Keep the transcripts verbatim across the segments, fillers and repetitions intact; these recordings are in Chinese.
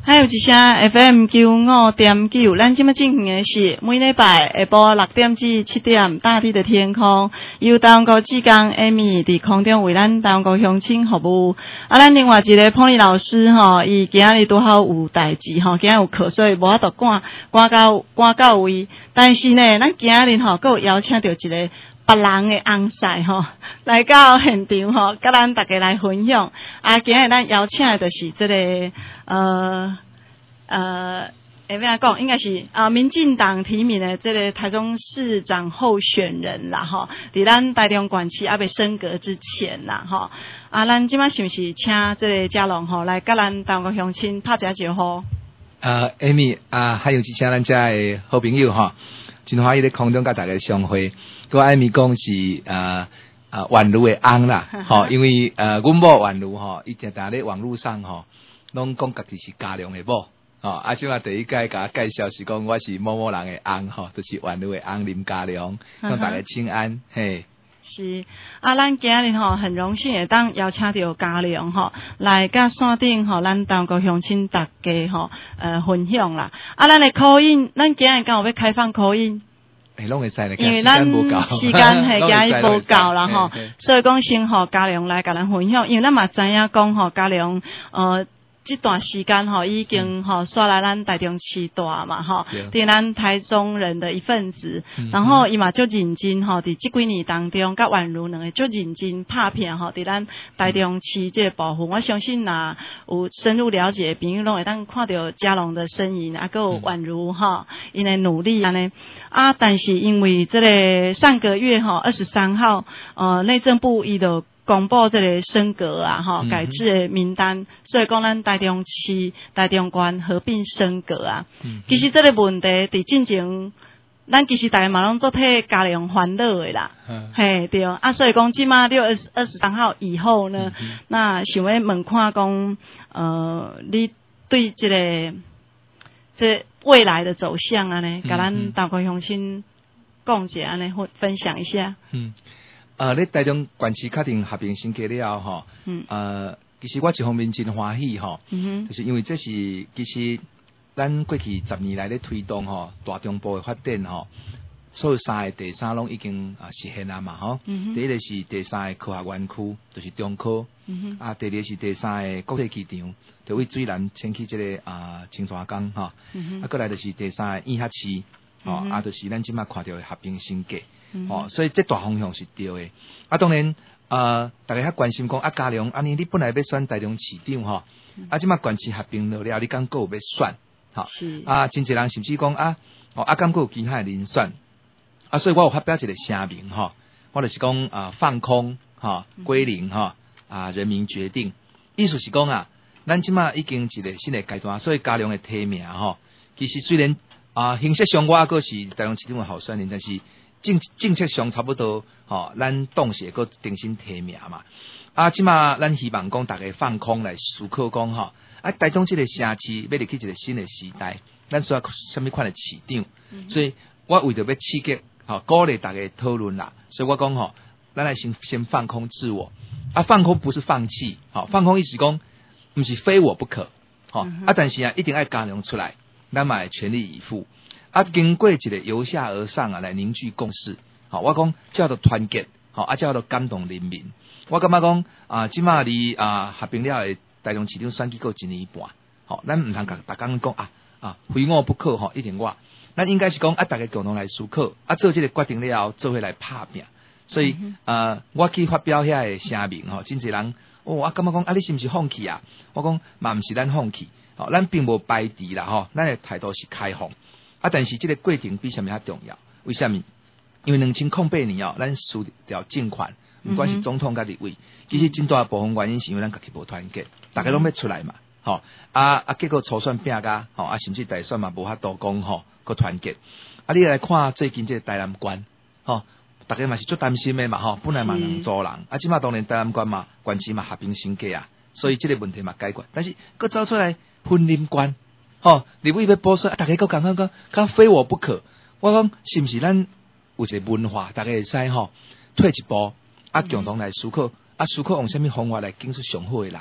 还有一声 F M 九五点九，咱今麦进行的是每礼拜下晡六点至七点，大地的天空由台湾国志工 Amy 伫空中为咱台湾国乡亲服务。啊，咱另外一个彭丽老师吼，伊今仔日拄好有代志吼，今仔有课，所以无法度赶赶到赶到位。但是呢，咱今仔日吼，佫有邀请到一个别人的翁婿吼，来到现场吼，甲咱大家来分享。啊，今日咱邀请的就是这个呃呃，要怎讲？应该是啊，民进党提名的这个台中市长候选人啦吼，伫咱台中管区还未升格之前啦吼。啊，咱即摆是毋是请这个嘉龙吼来甲咱台湾乡亲拍一招呼？ 啊 ，Amy 啊，还有一请咱遮的好朋友吼，真欢喜咧空中甲大家相会。个艾米讲是呃呃宛如的翁啦，吼，因为呃阮某宛如吼，伊定定咧网络上吼，拢讲家己是嘉良的某，吼，啊，即马第一届甲介绍是讲我是某某人的翁吼，就是宛如的翁林嘉良，向大家请安，嘿。 是啊，咱今日吼很荣幸会当邀请到嘉良吼来甲线顶吼，咱台湾国乡亲大家吼呃分享啦。啊，咱的口音，咱今日刚好要开放口音。 诶，拢会使咧， 因为咱时间系今日无够啦吼，所以讲先互嘉良来甲咱分享，因为咱嘛知影讲吼嘉良呃。这段时间吼，已经吼刷来咱台中市大嘛吼，伫咱台中人的一份子，嗯、然后伊嘛足认真吼，伫这几年当中，甲宛如两个足认真拍片吼，伫咱台中市这个部分，我相信若有深入了解的朋友，拢会当看到嘉龙的身影，啊，还有宛如吼，因的努力安尼啊，但是因为这个上个月吼二十三号，呃，内政部伊就公布这个升格啊，哈，改制的名单，嗯、所以讲咱台中市、台中县合并升格啊。嗯、其实这个问题伫进前，咱其实大家嘛拢做替嘉良烦恼的啦。嗯、嘿，对啊，所以讲即马六月二十三号以后呢，嗯、那想要问看讲，呃，你对这个这未来的走向啊呢，甲咱台湾乡亲讲解安尼分分享一下。嗯。 呃，咧台中县市确定合并升格了吼，嗯，呃，其实我一方面真欢喜吼，嗯、就是因为这是其实咱过去十年来咧推动吼大中部的发展吼，所有三个第三拢已经啊实现了嘛吼，嗯、第一个是第三个科学园区，就是中科，嗯、啊，第二个是第三个国际机场，就为水南迁去这个啊清泉港吼，嗯、啊，过来就是第三个医学市，吼、嗯，啊，就是咱即马看到的合并升格。嗯、哦，所以这大方向是对的。啊，当然，呃，大家较关心讲啊，嘉良，啊你你本来要选台中市长吼，嗯、啊，即马县市合并了了，你敢够有要选？吼，是啊，真侪人甚至讲啊，哦，啊，敢够有其他的人选？啊，所以我有发表一个声明吼，我就是讲啊，放空哈，归零哈，啊，人民决定，意思是讲啊，咱即马已经一个新的阶段，所以嘉良的提名吼，其实虽然啊，形式上我个是台中市长的候选人，但是政政策上差不多，吼、哦，咱党是个重新提名嘛。啊，即马咱希望讲大家放空来思考讲吼，啊，台中这个城市要入去一个新的时代，咱需要什么款的市长？嗯、所以我为着要刺激，吼、哦，鼓励大家讨论啦。所以我讲吼，咱来先先放空自我。啊，放空不是放弃，吼、哦，放空意思讲，不是非我不可，吼、哦，嗯、啊，但是啊，一定要嘉良出来，咱嘛全力以赴。啊，经过一个由下而上啊，来凝聚共识。好，我讲叫做团结，好啊，叫做感动人民。我感觉讲啊，即马离啊合并了的台中市长选举过一年半，好，咱唔通讲大家讲啊啊非我不可吼，一定我。咱应该是讲啊，大家共同来思考，啊做这个决定了后，做伙来拍拼。所以、嗯、呃，我去发表遐个声明吼，真侪人哦，我感觉讲啊，你是毋是放弃啊？我讲嘛，毋是咱放弃，好，咱并无排除啦吼，咱的态度是开放。啊，但是这个过程比什么较重要？为什么？因为两千零八年哦，咱输掉政权，不管是总统甲立委，其实真大部分原因是因为咱家己无团结，大家拢要出来嘛，吼、哦、啊啊，结果初选拼甲，吼、哦、啊，甚至大选嘛无法度讲吼，个团结。啊，你来看最近这个台南县，吼、哦，大家嘛是足担心的嘛，吼、哦，本来嘛能做人，啊，即马当然台南县嘛，县市嘛合并升格啊，所以这个问题嘛解决，但是佫走出来分林县。哦，你为要补税，大家佫讲讲讲，讲非我不可。我讲是毋是咱有一个文化，大家会使吼退一步，啊，共同来思考，啊，思考用什么方法来拣出上好的人，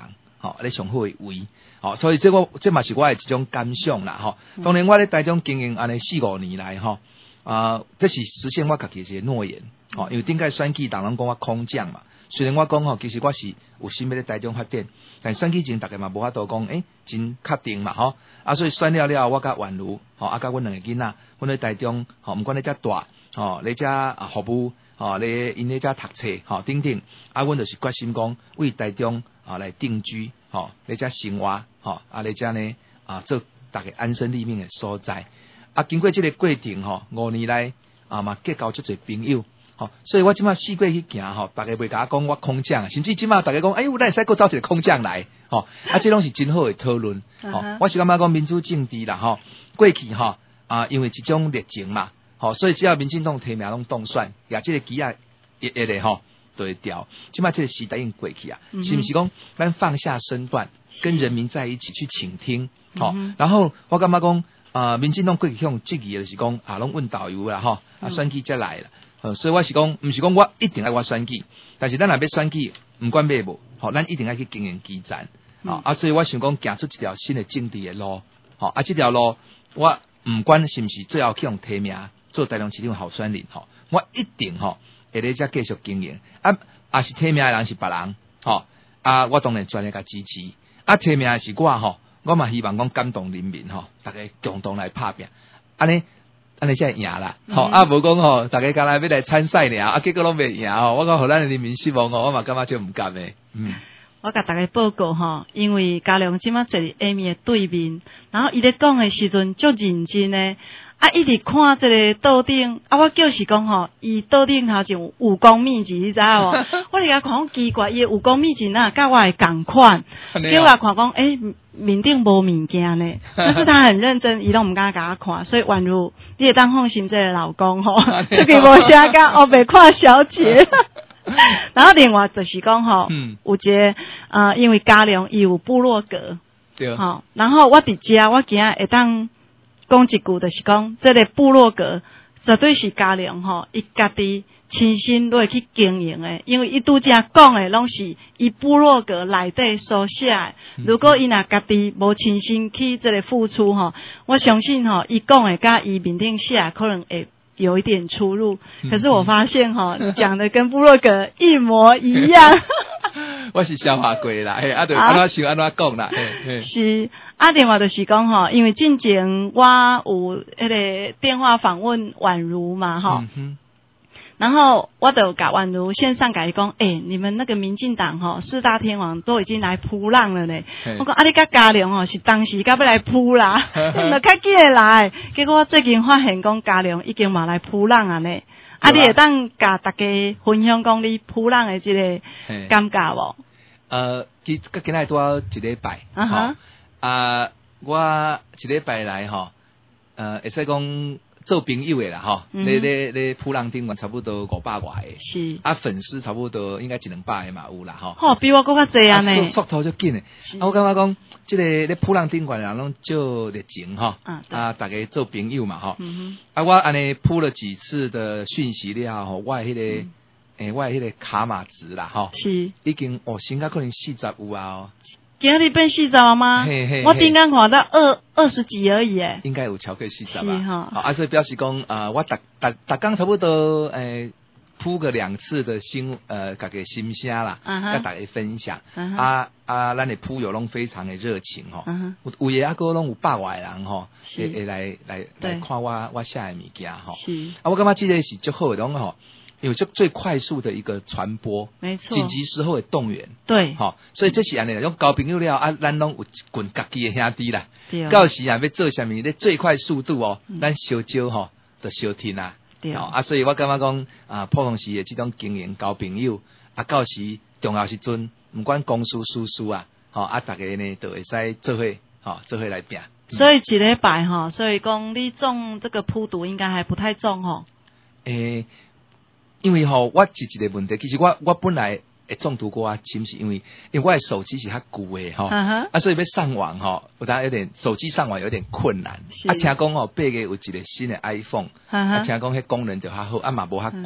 吼，咧上好诶位，吼，所以这我这嘛是我诶一种感想啦，吼。当然我咧台中经营安尼四五年来，吼，啊，这是实现我家己一个诺言，吼，因为顶届选举，人拢讲我空降嘛。虽然我讲吼，其實我是有心要咧台中發展，但選舉前大家嘛無法度講，誒、欸，真確定嘛，吼，啊，所以選了了，我甲宛如，吼，啊，甲阮兩個囡仔，阮咧台中，吼，毋管咧遮大，吼，咧遮啊服務，吼，咧因咧遮讀冊，吼，等等，啊，阮就是決心講為台中啊來定居，吼，咧遮生活，吼，啊，咧遮呢啊做大家安身立命嘅所在，啊，經過這個過程，吼，五年來啊嘛結交足儕朋友。吼，所以我即馬四過去行吼，大家袂甲我講我空降，甚至即馬大家講，哎，有咱會使擱找一個空降來，吼，啊，這攏是真好嘅討論，吼、uh-huh. 我是感覺講民主政治啦，吼，過去吼啊，因為一種熱情嘛，吼，所以只要民進黨提名攏當選，也即個機啊一一個吼就會掉，即馬這個時代已經過去啊， uh-huh. 是毋是講咱放下身段，跟人民在一起去傾聽，吼、uh-huh. 然後我感覺講啊，民進黨過去向質疑就是講啊，攏問導遊啦，吼，啊，選舉才來啦。所以我是講，唔是講我一定要我選舉，但是咱若要選舉，唔管買無，吼，咱一定要去經營基站，吼、嗯，啊，所以我想講行出一條新的政治的路，吼，啊，這條路我唔管是唔是最後去用提名做台中市長候選人，吼，我一定吼會咧再繼續經營，啊，啊是提名的人是別人，吼，啊，我當然專業甲支持，啊，提名的是我吼，我嘛希望講感動人民，吼，大家共同來拍拼，安尼。安尼才會贏啦，吼、嗯、啊無講吼，大家剛來要來參賽了，啊結果攏未贏吼，我講互咱人民失望吼，我嘛感覺就唔甘誒。嗯，我甲大家報告吼，因為嘉良即馬坐佇下面誒對面，然後伊咧講誒時陣足認真誒，啊一直看即個桌頂，啊我就是講吼，伊桌頂頭前有武功秘籍，你知無？我哋甲講奇怪，伊武功秘籍哪甲我會共款，叫我看講誒。欸面頂無物件呢，但是他很認真，伊攏唔敢甲我看，所以宛如你會當放心這個老公吼，這個無啥甲後白看小姐。然後另外就是講吼，嗯，有一個呃，因為嘉良伊有部落格，對，吼、哦，然後我佇遮，我今日會當講一句，就是講這個部落格絕對是嘉良吼，伊家己親身落去經營誒，因為伊拄則講誒，攏是伊部落格內底所寫誒。如果伊若家己無親身去這個付出吼，我相信吼，伊講誒甲伊面頂寫可能會有一點出入。可是我發現吼，你講的跟部落格一模一樣。我是消化過啦，嘿，啊，就安怎想安怎講啦，嘿嘿。是，啊，另外就是講吼，因為之前我有迄個電話訪問宛如嘛，吼。嗯然後我就甲宛如線上甲伊講，誒、欸，你們那個民進黨吼四大天王都已經來撲浪了呢。我講啊，你甲嘉良吼是當時甲要來撲啦，你著較緊誒來。結果我最近發現講嘉良已經嘛來撲浪啊呢。啊，你會當甲大家分享講你撲浪誒這個感覺無？呃，今今今仔多一禮拜，啊哈，啊，我一禮拜來吼，呃，會使講。做朋友的啦，吼、嗯，咧咧咧，撲浪頂嘛，差不多五百外個，是啊，粉絲差不多應該一兩百個嘛有啦，吼。吼，比我更較濟啊呢，速度就緊誒。啊，我感覺講，即、這個咧撲浪頂個人攏就熱情吼，啊，啊大家做朋友嘛，吼、嗯。啊，我安尼撲了幾次的訊息了，吼，我迄、那個，誒、嗯欸，我迄個卡碼值啦，吼，是已經哦，應該可能四十有啊哦。今日變四十嗎？嘿嘿嘿我頂間看到二二十幾而已誒。應該有超過四十吧。好，啊，所以表示講，呃，我逐逐逐工差不多，誒、呃，鋪個兩次的新，呃，家己新聲啦，跟、uh-huh. 大家分享。Uh-huh. 啊啊，咱的鋪友攏非常的熱情吼，有有嘢啊個攏有百外人吼，會會來來來看我我寫的物件吼。是。啊，我感覺這個是最好的攏吼。有最最快速的一個傳播，沒錯，緊急時候的動員，對，好，所以這是安尼，用交朋友了啊，咱攏有群家己的兄弟啦，到時啊要做啥物，咧最快速度哦，咱小招吼，就小聽啊，對，啊，所以我感覺講啊，普通時的這種經營交朋友，啊，到時重要時陣，唔管公司私事啊，吼，啊，大家呢都會使做伙，吼，做伙來拼。所以一禮拜哈，所以講你中這個鋪毒應該還不太重吼，誒。因為吼，我是一個問題，其實我我本來會中毒過啊，僅是因為因為我的手機是較舊誒吼，uh-huh. 啊，所以要上網吼，有當有點手機上網有點困難。啊，聽講吼，八月有一個新的 iPhone，uh-huh. 啊，聽講迄功能就較好，啊嘛無較貴，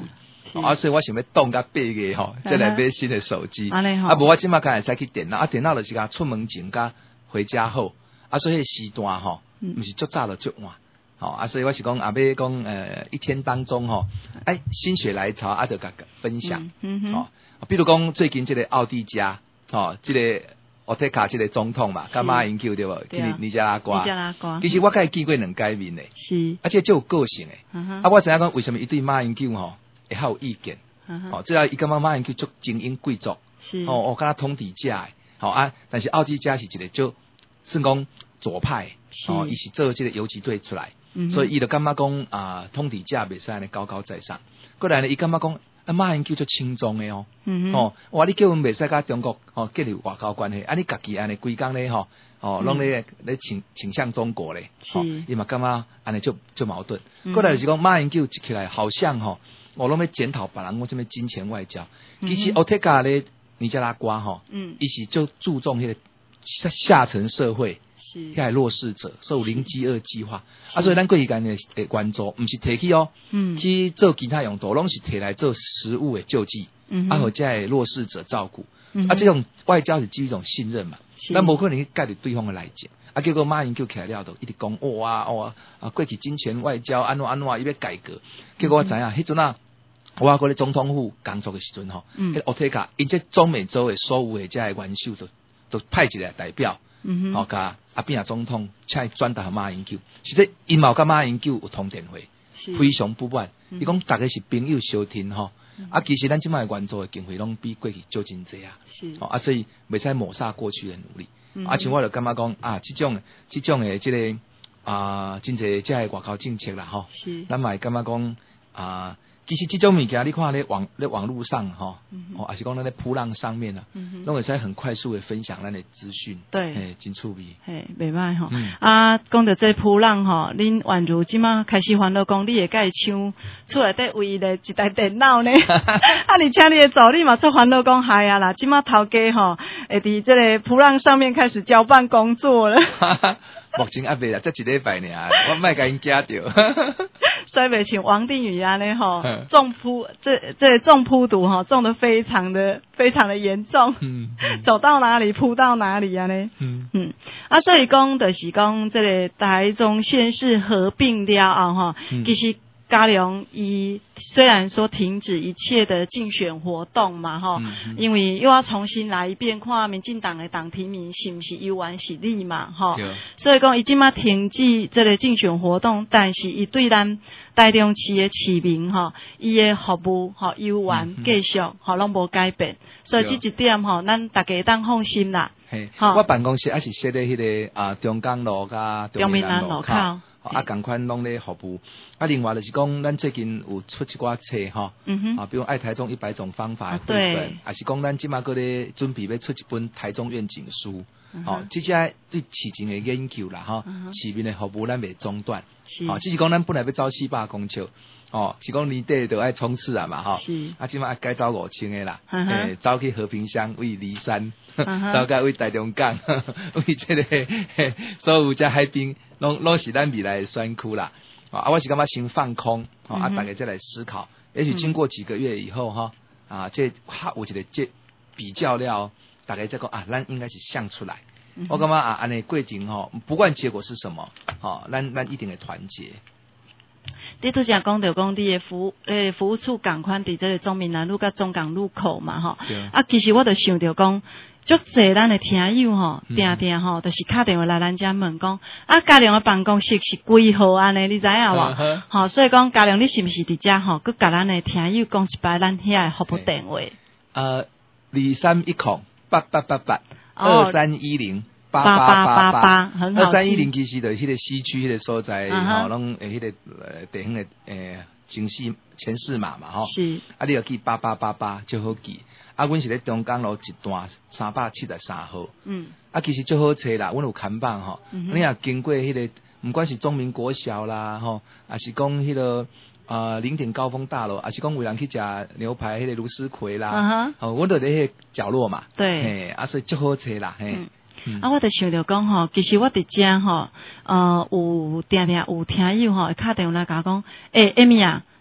啊，所以我想要动甲八月吼，再来买新的手机。 啊， 啊，无我即马敢会使去电脑，啊，电脑就是甲出门前甲回家后，啊，所以时段吼，毋是足早就足晚。好啊，所以我是讲啊，要讲呃一天当中吼，哎，心血来潮啊，就甲分享。嗯哼。哦，比如讲最近这个奥地加，哦，这个奥特卡这个总统嘛，甲马英九对无？去尼加拉瓜。尼加拉瓜。其实我甲伊见过两改面诶。是。而且就有个性诶。嗯哼。啊，我知影讲为什么伊对马英九吼会较有意见？嗯哼。哦，主要伊感觉马英九足精英贵族。是。哦，我敢若通底价诶。好啊，但是奥地加是一个就算讲左派。哦，伊是做这个游击队出来。嗯、所以伊就感觉讲啊，通底价袂使安尼高高在上。过来呢，伊感觉讲啊，马英九做轻松诶哦。嗯、哦，我你叫阮袂使甲中国哦建立外交关系，啊你家己安尼规工咧吼，哦，拢咧咧倾倾向中国咧。是。伊嘛感觉安尼就就矛盾。嗯、过来就是讲马英九一起来，好像吼，我拢要检讨别人讲什么金钱外交。嗯、其实奥特加咧尼加拉瓜吼，嗯，伊是就注重迄个下层社会。是，遐弱势者受零饥饿计划，啊，所以咱过去间的诶援助，毋是摕去哦，嗯，去做其他用途，拢是摕来做食物的救济，嗯，啊，或者系弱势者照顾，嗯，啊，这种外交是基于一种信任嘛，咱无可能去盖着对方的来讲，啊，结果马英九起来了都一直讲哇哇啊，过去金钱外交安怎安怎伊要改革，结果我知影迄阵啊，我嗰咧总统府工作的时阵吼，嗯，迄奥特卡，因这中美洲的所有的遮的元首都都派一个代表。嗯哼，哦，甲阿扁总统请转达马英九，实际因嘛甲马英九有通电话，非常不满。伊讲大家是朋友相挺吼，啊，其实咱即摆援助的经费拢比过去少真济啊，是，哦，啊，所以袂使抹煞过去的努力。嗯、啊，像我就感觉讲啊，即种即种的即、這個啊，真济即个外交政策啦，吼，是，咱嘛感觉讲啊。其实这种物件，你看咧网咧网络上哈，哦，还是讲咱咧扑浪上面啊，拢会使很快速的分享咱的资讯，对，嘿，真趣味， 嘿，袂歹吼。啊，讲到这扑浪吼，恁宛如即马开始烦恼讲，你会甲伊抢厝内底唯一的一台电脑呢？啊，而且你的助理嘛出烦恼讲，嗨啊啦，即马头家吼，会伫这个扑浪上面开始交办工作了。 目前还未啦，才一礼拜呢，我莫甲因惊着。 所以袂像王定宇安尼吼，中扑这这中扑毒吼，中得非常的非常的严重，嗯嗯、走到哪里扑到哪里安尼。嗯嗯，啊，所以讲就是讲这个台中县市合并了后吼，嗯、其实嘉良伊虽然说停止一切的竞选活动嘛吼，嗯嗯、因为又要重新来一遍，看民进党的党提名是不是优完是利嘛吼，所以讲伊即马停止这个竞选活动，但是伊对咱台中市的市民吼，伊的服务吼优完继续吼拢无改变，所以这一点吼，咱大家当放心啦。 嘿，我办公室还是设在迄个啊中港路甲中民南路口。啊，共款拢咧服务。啊，另外就是讲，咱最近有出一寡册吼，嗯哼，啊，比如爱台中一百种方法的绘本，还是讲咱即马个咧准备要出一本台中愿景书，哦，即些对市情的研究啦，吼，市民的服务咱袂中断，哦，只是讲咱本来要走四百公尺，哦，是讲年底就爱冲刺啊嘛，吼，是，啊，即马改走五千个啦，诶，走去和平乡为梨山，走到为台中港，为这个所有遮海滨。拢拢是咱未来的选区啦，啊，我是感觉先放空，啊，大家再来思考，也许经过几个月以后哈，啊，这哈，我觉得这比较了，大家再讲啊，咱应该是想出来，嗯、我感觉啊，安尼过程吼，不管结果是什么，哦，咱咱一定会团结。 你拄则讲到讲你的服诶服务处共款伫这个中民南路甲中港路口嘛吼，啊，其实我就想着讲。足侪咱的听友吼，定定吼，就是敲电话来咱遮问讲，啊，嘉良的办公室是几号安尼？你知影无？吼，所以讲嘉良，你是毋是伫遮吼？佮甲咱的听友讲一摆咱遐的服务电话。 呃，二三一空八八八八二三一零八八八八，很好。二三一零其实就是迄个西区迄个所在，吼，拢诶迄个呃地方的诶城市前四码嘛，吼。是。啊，你要记八八八八就好记。啊，阮是咧中港路一段三百七十三号。嗯。啊，其实最好找啦，阮有看板吼。嗯、你若经过迄、那个，不管是中民国小啦，吼，还是讲迄、那个呃零点高峰大楼，还是讲有人去食牛排，迄个卢斯葵啦，啊、哦，阮都在迄个角落嘛。对。嘿，啊，所以最好找啦，嘿。嗯嗯、 啊，我就想着讲吼，其实我伫遮吼，呃，有定定有听友吼，会敲电话来甲我讲，诶、欸，艾米啊。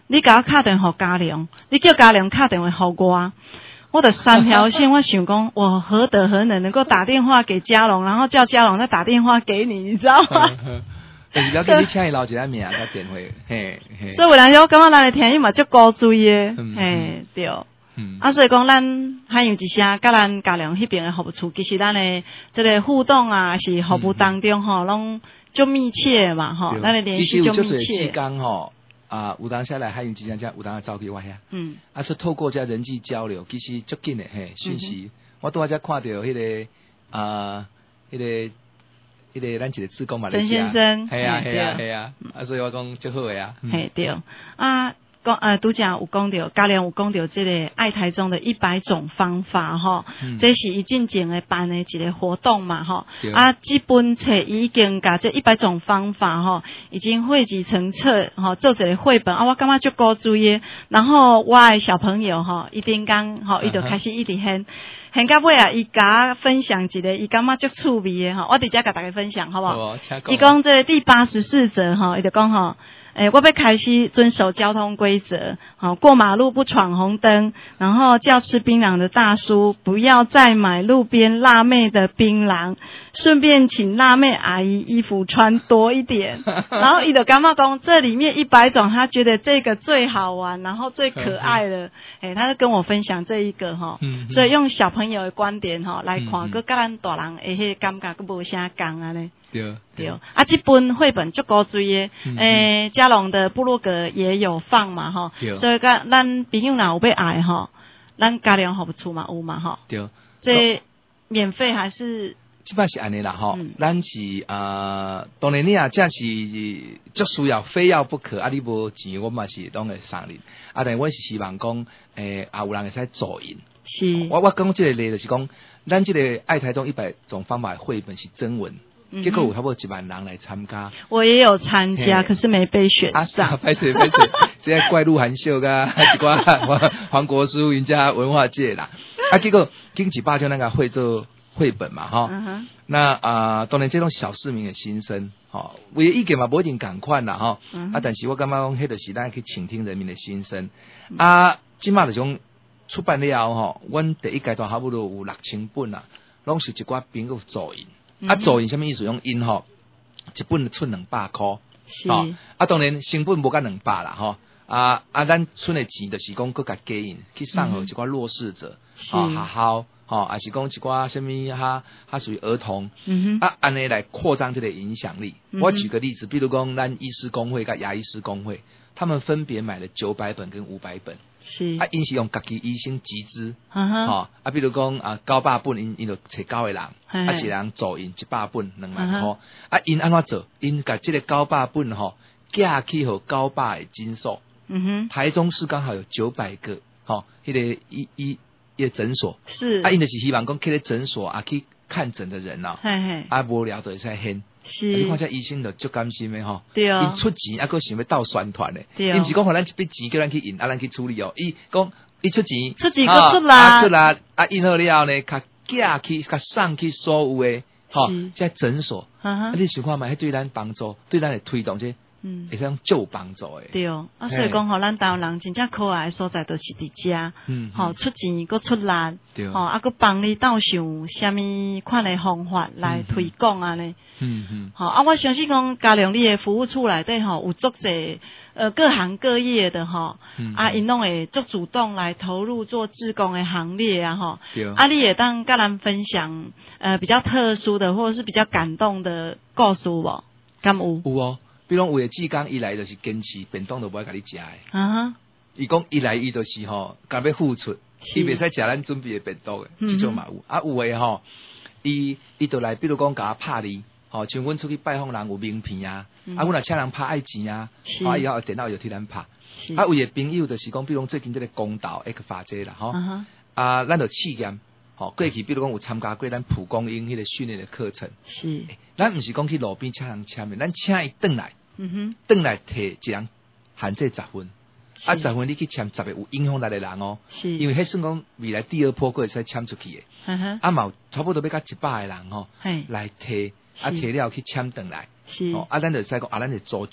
你甲我打电话给嘉良，你叫嘉良打电话给我。我的三条线，我想讲，我何德何能能够打电话给嘉龙，然后叫嘉龙再打电话给你，你知道吗？ 但是了解你请伊留一个名甲电话，嘿嘿。 所以有阵时我感觉咱的听伊嘛足古锥的，嘿对。嗯、啊，所以讲咱还有一些甲咱嘉良迄边的服务处，其实咱的这个互动啊，是服务当中吼，拢足密切嘛吼，咱的联系就密切。 啊，有当下来海运之间遮有当走去我遐，嗯，啊是透过遮人际交流，其实足紧的嘿，讯息。嗯、我拄仔遮看到迄、那个啊，迄、那个迄、那个咱一个志工嘛， 陈先生， 系啊系啊系啊，啊所以我讲足好诶啊， 嘿对啊。讲呃，拄则有讲到，嘉良有讲到这个爱台中的一百种方法吼，嗯、这是伊进前诶办诶一个活动嘛吼，啊，这本册已经甲这一百种方法吼，已经汇集成册吼，做一个绘本啊，我感觉足古锥诶，然后我诶小朋友吼，一顶工吼，伊就开始一直hen hen到尾啊，伊甲分享一个，伊感觉足趣味诶吼，我伫遮甲大家分享好不好？伊讲这个第八十四则吼，伊就讲吼。诶，我要开始遵守交通规则，好，过马路不闯红灯，然后叫吃槟榔的大叔不要再买路边辣妹的槟榔，顺便请辣妹阿姨衣服穿多一点。然后伊就感觉讲这里面一百种，他觉得这个最好玩，然后最可爱的，诶，他就跟我分享这一个哈，所以用小朋友的观点哈来看，跟咱大人诶迄感觉佫无啥共安尼。 对对啊，这本绘本足古锥的，诶，嘉龙的部落格也有放嘛吼，所以咱咱朋友若有要爱吼，咱嘉良服务处嘛有嘛吼， 对， 这免费还是？ 基本是安尼啦吼，嗯、咱是啊、呃，当然你啊，这是足需要非要不可，啊你无钱，我嘛是当会送你，啊但我是希望讲，诶、呃，啊有人会使助因， 是， 我我讲这个例就是讲，咱这个爱台中一百种方法的绘本是征文。嗯、结果有差不多一万人来参加， 我也有参加，可是没被选上。 拍摄拍摄，现在怪鹿含秀噶，一寡黄国书人家文化界啦。啊，结果经济八就那个会做绘本嘛，哈。嗯、那啊、呃，当然这种小市民的心声，哈，我意见嘛不一定赶快啦，哈。嗯、啊，但是我感觉讲，迄个是咱可以倾听人民的心声。嗯、啊，今嘛这种出版了吼，阮第一阶段差不多有六千本啦，拢是一寡朋友助印。啊，助印什么意思？用印吼，一本出两百块， 是、 哦。啊，当然成本无甲两百啦，吼、哦。啊啊，咱出的钱就是讲搁甲加印，去送互一寡弱势者，啊，学校，吼，还是讲一寡什么哈，哈属于儿童，嗯哼，啊，安尼来扩张这个影响力。嗯、我举个例子，比如讲咱医师工会甲牙医师工会，他们分别买了九百本跟五百本。 是啊，因是用家己医生集资，吼、哦、啊，比如讲啊，九百本因因就找九个人，嘿嘿啊，一人助因一百本两万块，啊，因安怎做？因甲这个九百本吼，寄去互九百个诊所，嗯哼，台中市刚好有九百个，吼、哦，迄、那个医医一个诊所， 是啊，因就是希望讲去个诊所啊去看诊的人啊，嘿嘿，啊无聊就会使献。是，你看这医生就足甘心的吼， 对啊， 因出钱啊，佮想要斗宣传的， 对啊， 因毋是讲互咱一笔钱叫咱去印，啊，咱去处理哦，伊讲伊出钱， 出钱佮出力，啊出力，啊印好了后呢，较寄去，较送去所有的，吼，即诊所，啊，你想看嘛，迄对咱帮助，对咱的推动这。嗯，会使就帮助诶。 对哦，啊，所以讲吼，咱台湾人真正可爱诶所在，就是伫遮，嗯，吼、嗯、出钱搁出力，对，吼啊搁帮你斗想虾米款诶方法来推广安尼，嗯嗯，好啊，我相信讲嘉良你诶服务处内底吼有足侪呃各行各业的吼，嗯、啊，因拢会足主动来投入做志工诶行列啊吼，对，啊，你也当甲咱分享呃比较特殊的或者是比较感动的故事无？敢有？ 有哦。比如有诶志工伊来就是坚持便当都无爱甲你食诶， 啊， 伊讲伊来伊就是吼，甲要付出，伊袂使食咱准备诶便当诶，即种嘛有，啊有诶吼，伊伊就来，比如讲甲我拍你，吼，像阮出去拜访人有名片啊，嗯、啊，阮若请人拍爱钱啊，啊以后电脑就替咱拍，啊有诶朋友就是讲，比如讲最近即个公道 X 法则啦，吼，啊, 啊咱就试验。吼，过去比如讲有参加过咱蒲公英迄个训练的课程， 是， 咱毋是讲去路边请人签的，咱请伊转来，嗯哼，转来摕一人限制十分，啊十分你去签十个有影响力的人哦，是，因为迄算讲未来第二波佫会使签出去的，嗯哼，啊嘛差不多要甲一百个人吼，来摕，啊摕了去签转来，是，哦，啊咱就使讲啊咱就组织，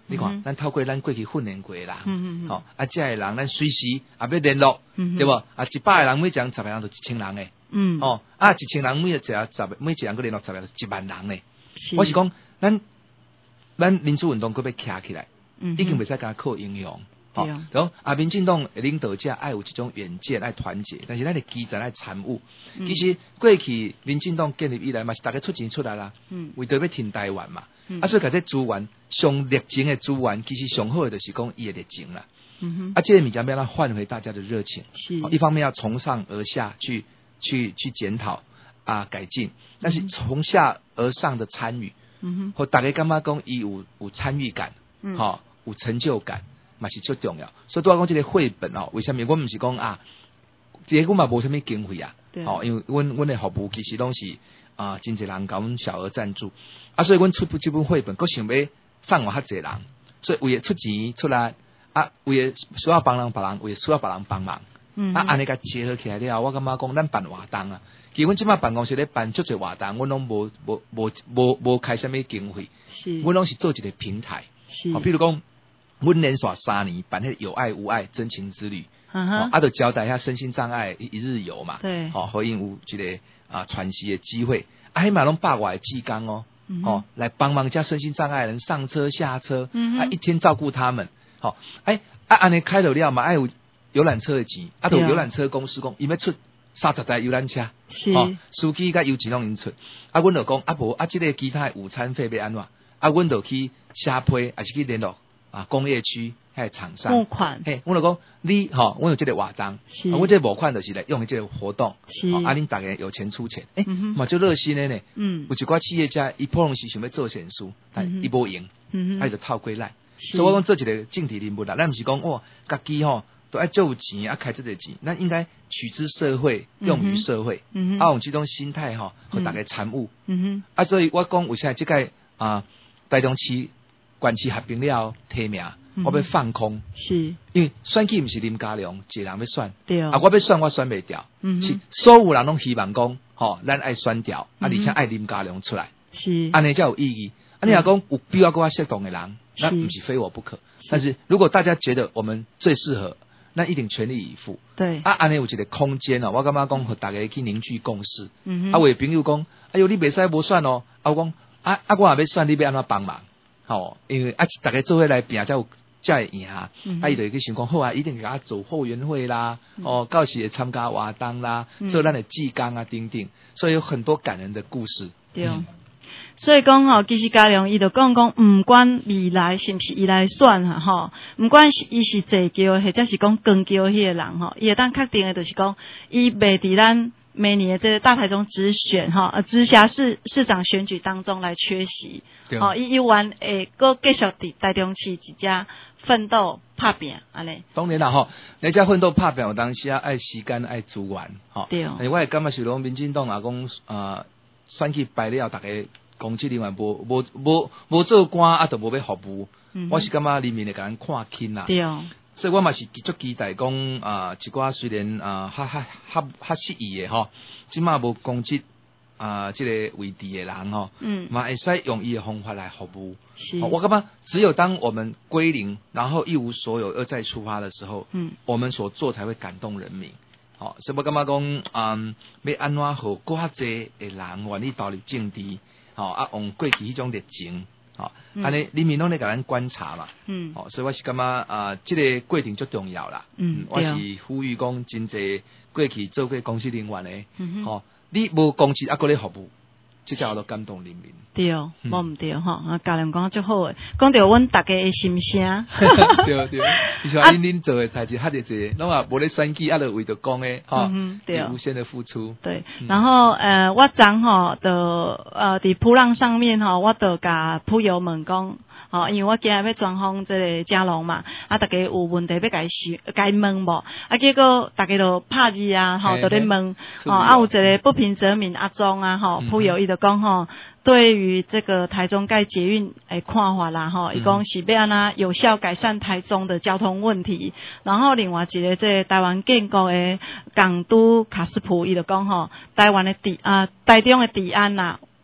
你看，咱透过咱过去训练过的人， 嗯嗯， 吼，啊，这个人咱随时也要联络，对不？啊，一百个人每讲十个人就一千人诶，嗯，哦，啊，一千人每一只十每一个人个联络十个就一万人诶。我是讲，咱咱民主运动佫要徛起来，已经袂使讲靠英雄。好，然后啊，民进党领导者爱有这种远见，爱团结，但是咱的基层爱参与。嗯、其实过去民进党建立以来嘛，是大家出钱出来啦，嗯，为着要挺台湾嘛，嗯、啊，所以搿啲资源上热情的资源，其实上好的就是讲伊的热情啦。嗯哼，啊，这个物件要让唤回大家的热情，是，一方面要从上而下去去去检讨啊改进，但是从下而上的参与，嗯哼，和大家感觉讲伊有有参与感，嗯，好、哦、有成就感。嘛是最重要，所以对我讲这个绘本哦，为什么我唔是讲啊？这个我嘛无什么经费啊，哦，因为阮阮的服务其实拢是啊，真侪人甲阮小额赞助，啊，所以阮出这本绘本，佫想要送互较侪人，所以为了出钱出来，啊，为了需要帮人别人，为了需要别人帮忙，嗯，啊，安尼甲结合起来了，我感觉讲咱办活动啊，其实阮即摆办公室咧办足侪活动，阮拢无无无无无开什么经费，是，阮拢是做一个平台，是，哦，比如讲。阮连续三年办迄有爱无爱真情之旅，嗯哼，啊，就交代一下身心障碍一日游嘛，对，好、哦，回应有一个啊喘息的机会，啊，迄嘛拢百外志工哦，嗯、哦，来帮忙加身心障碍人上车下车，嗯、啊，一天照顾他们，好、哦，哎，啊，安尼开了了嘛，爱有游览车的钱，啊，有游览车公司讲，伊要出三十台游览车，是，哦，司机甲油钱拢因出，啊，阮就讲啊无啊，即、這个其他午餐费要安怎，啊，阮就去写批，还是去联络。啊，工业区还有厂商募款，嘿，我就讲你吼，我有这个活动，是，啊、我这个募款就是来用这个活动，是，啊，恁大家有钱出钱，诶、欸，嘛、嗯、就热心的呢，嗯，有一寡企业家伊普通时想要做善事，但伊无用，嗯，他就套归来，所以我讲做一个政治人物啦，咱不是讲哇，家己吼都爱做有钱啊，开这个钱，那应该取之社会，用于社会，嗯，啊，用这种心态吼，和大家参与，嗯哼，啊，所以我讲为啥这个啊，台中市。关系合并了提名，嗯、我要放空，是，因为选举不是林佳龙一个人要选，对啊，我要选我选袂掉，嗯，是所有人拢希望讲，吼、哦，咱爱选掉，嗯、啊，而且爱林佳龙出来，是，安尼才有意义。啊，你若讲有必要跟我适当的人，那不是非我不可。但是如果大家觉得我们最适合，那一定全力以赴。对，啊，安尼有一个空间哦，我感觉讲和大家去凝聚共识。嗯啊，有朋友讲，哎呦，你袂使无选哦，啊，我讲，啊啊，我也要选，你要安怎帮忙？哦，因为啊，大家做伙来拼才有才会赢啊！嗯、啊，伊就去想讲好啊，一定给他走后援会啦，嗯、哦，到时参加活动啦，嗯、做咱的志工啊，等等，所以有很多感人的故事。对，嗯、 所以讲吼，其实嘉良伊就讲讲，唔管未来是不是伊来选哈，吼，唔管是伊是坐轿或者是讲光轿迄个人吼，伊会当确定的就是讲，伊袂伫咱。每年这个大台中直选哈，呃，直辖市市长选举当中来缺席，哦，伊伊完诶，搁继续伫台中市一家奋斗拍拼安尼。 当然啦吼，你只奋斗拍拼有当时啊爱时间爱资源，吼。对。而我也感觉是讲民进党啊讲呃选举败了，大家公职人员无无无无做官啊，就无要服务。嗯、我是感觉人民会甲咱看轻啦。对。所以我嘛是足期待讲啊，一寡虽然啊，较较较较适宜的吼，即马无公职啊，即、這個位置的人吼，嗯，嘛会使用伊的方法来服務。是，我感覺只有當我們歸零，然後一無所有，又再出發的時候，嗯，我們所做才會感動人民。好，所以我感覺講，嗯，要安怎好，更較濟的人願意投入政治，吼啊，用過去迄種熱情。好，安尼人民拢咧甲咱觀察嘛，嗯，哦，所以我是感覺啊，即、這個過程最重要啦，嗯，我是呼籲講真濟過去做過公司人員誒，嗯吼，你無公司啊，閣咧服務，即才有到感動人民。 對，無毋對吼，啊，教練講足好誒，講到阮大家誒心聲。 對對，你像恁恁做誒代志較濟濟，攏也無咧選舉，啊，就為着講誒，吼，對，無限的付出。對，然後呃，我昨吼就呃佇普浪上面吼，我就甲普友問講。哦，因為我今日要專訪這個嘉龍嘛，啊，大家有問題要甲伊甲伊問無？啊，結果大家都拍字啊，吼，都咧問，哦，啊，有一個不平則鳴阿忠啊，吼，普友伊就講吼，對於這個台中蓋捷運誒看法啦，吼，伊講是要安怎有效改善台中的交通問題，然後另外一個這個台灣建國誒港都卡斯普伊就講吼，台灣的治啊，台中的治安啦。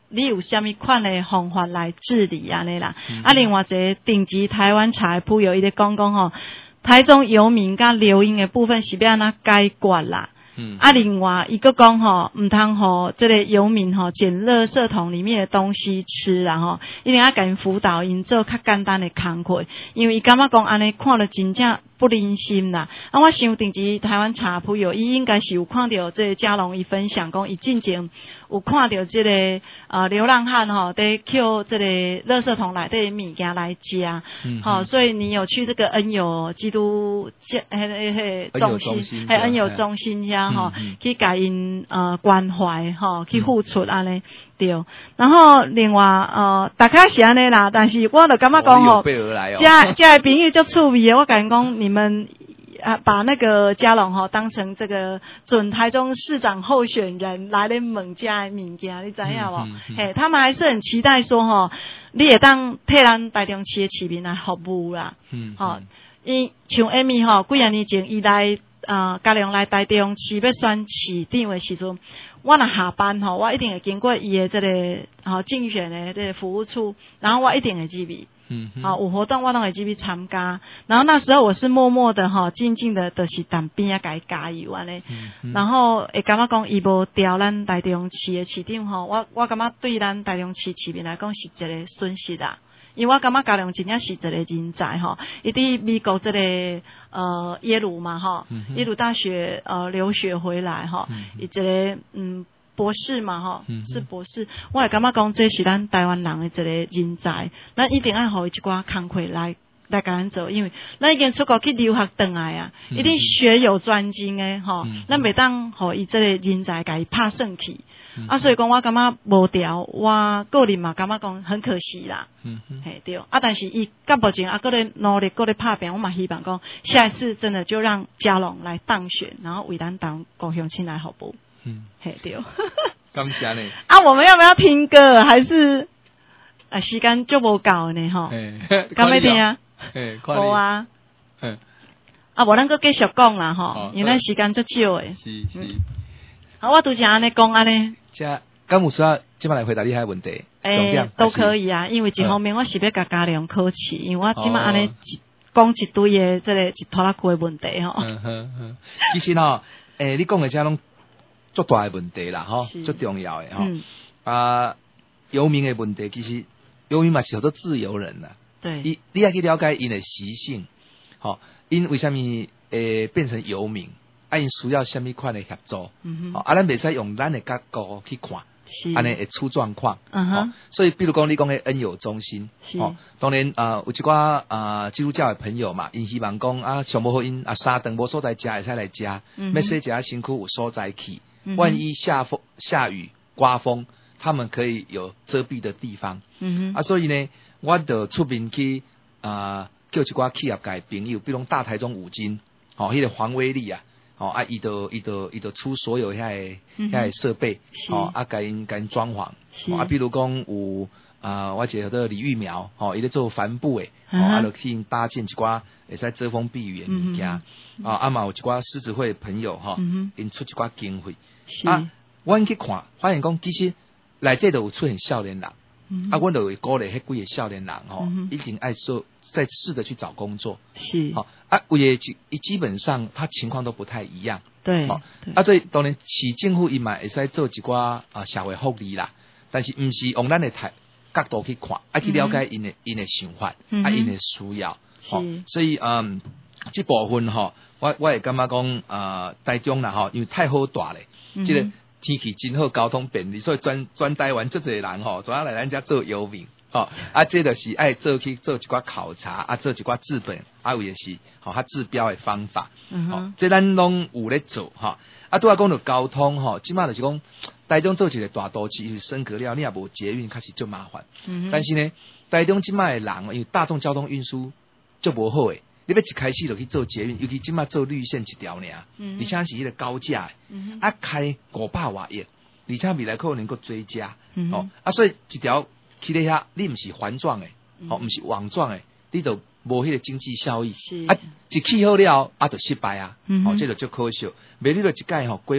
你有虾米款的方法来治理安尼啦？嗯、啊，另外一个顶级台湾茶铺有伊咧讲讲吼，台中游民甲流音的部分是要安怎解决啦？嗯，啊，另外一个讲吼，唔通吼，这个游民吼捡垃圾桶里面的东西吃，然后一定要甲因辅导因做较简单的工课，因为伊感觉讲安尼看了真正不忍心啦。啊，我想顶级台湾茶铺有伊应该是有看到这个嘉龙伊分享讲伊进前有看到这个呃流浪汉吼在捡这个垃圾桶内底物件来食，嗯，好，所以你有去这个恩友基督教迄迄迄中心，还恩友中心遐吼，嗯嗯、去甲因呃关怀吼，去付出安尼、嗯、对。然后另外呃，大概是安尼啦，但是我就感觉讲吼，遮遮的朋友足趣味的，我感觉讲你们啊把那个嘉龙吼当成这个准台中市长候选人来咧问遮的物件，你知影无？嗯嗯嗯、嘿，他们还是很期待说吼，你会当替咱台中市的市民来服务啦。嗯，吼、嗯，伊像艾米吼，几啊年前伊来。呃，嘉龙来台中市要选市长的时阵，我若下班吼，我一定会经过伊的这个吼竞选的这个服务处，然后我一定会入去。嗯，好，有活动我都会入去参加。然后那时候我是默默的哈，静静的，就是当边啊，甲加油安尼。嗯，然后会感觉讲伊无调咱台中市的市长吼，我我感觉对咱台中市市民来讲是一个损失啊。因为我感觉嘉龙真正是一个人才吼，伊伫美国这个呃耶鲁嘛吼，嗯、耶鲁大学呃留学回来吼，伊、嗯、一个嗯博士嘛吼，嗯、是博士，我会感觉讲这是咱台湾人的一个人才，咱一定要互伊一寡工课来来甲咱做，因为咱已经出国去留学回来啊，嗯、一定学有专精诶吼，咱袂当互伊这个人才甲伊拍算去。嗯、啊，所以讲我感觉无调，我个人嘛感觉讲很可惜啦。嗯嗯，嘿对，啊，但是伊甲目前啊，个咧努力，个咧拍拼，我嘛希望讲下一次真的就让嘉龙来当选，然后为咱当高雄亲来服务。嗯，嘿对。 感谢呢。 啊，我们要不要听歌？还是啊，时间就无够呢吼。敢要听啊？ 嘿， 好啊。嗯。啊，无咱个继续讲啦吼，因为咱时间足少诶。 是是。 好，我拄则安尼讲安尼。 这敢有需要即摆来回答你遐问题？ 诶、欸，都可以啊，因为一方面我是要甲嘉龙考试，因为我即摆安尼讲一堆诶，即个一拖拉库诶问题吼。 嗯哼哼，其实吼，诶、欸，你讲诶遮拢足大诶问题啦，吼，足重要诶吼。嗯、啊，游民诶问题，其实游民嘛是叫做自由人啦。 对。 你你要去了解因诶习性，吼，因为虾米会变成游民？啊，因需要什么款的协助？嗯哼，啊，咱袂使用咱的角度去看，安尼会出状况。嗯哼、哦，所以比如讲你讲的恩友中心，哦，当然啊、呃，有一寡啊、呃、基督教的朋友嘛，因希望讲啊，上无好因啊三顿无所在食，会使来食，要说食辛苦有所在去，嗯、万一下风下雨刮风，他们可以有遮蔽的地方。嗯哼，啊，所以呢，我就出面去啊、呃，叫一寡企业界朋友，比如大台中五金，哦，迄、那个黄威利啊。哦啊，伊就伊就伊就出所有遐个遐个设备，哦啊，甲因甲因装潢，啊，比如讲有啊，我一个叫李玉苗，哦，伊咧做帆布诶，哦，啊，就去因搭建一寡会使遮风避雨诶物件，啊，啊嘛有一寡狮子会朋友吼，因出一寡经费，啊，阮去看，发现讲其实内底就有出现少年人，啊，阮就会鼓励迄几个少年人吼，已经爱做。再试着去找工作， 是好、哦、啊，也基基本上他情况都不太一样， 对，哦、对啊，所以当然市政府伊嘛会使做一寡啊社会福利啦，但是毋是用咱的台角度去看，啊去了解因的因的想法，嗯、啊因的需要，哦，所以嗯，这部分吼、哦，我我会感觉讲啊，台中啦吼，因为太好大咧，嗯、这个天气真好，交通便利，所以专专台湾这些人吼，主要来咱家做游民。哦，啊，这个是爱做去做一寡考察，啊，做一寡治本，啊，有也是，吼、哦，他治标的方法，嗯哦，这咱拢有咧做，哈、哦，啊，拄仔讲到交通，吼、哦，即码就是讲，台中做一个大都市，因为升格了，你也无捷运，开始就麻烦，嗯，但是呢，台中即卖的人，因为大众交通运输就无好诶，你要一开始就去做捷运，尤其即卖做绿线一条尔，嗯，而且是迄个高架，嗯，啊，开五百外亿，而且未来可能够追加，嗯，哦，啊，所以一条。去咧遐，你毋是环状诶，哦，毋是网状诶，你就无迄个经济效益。是啊，一起好了，啊，就失败啊，嗯、哦，这就足可惜。袂你就一概吼规划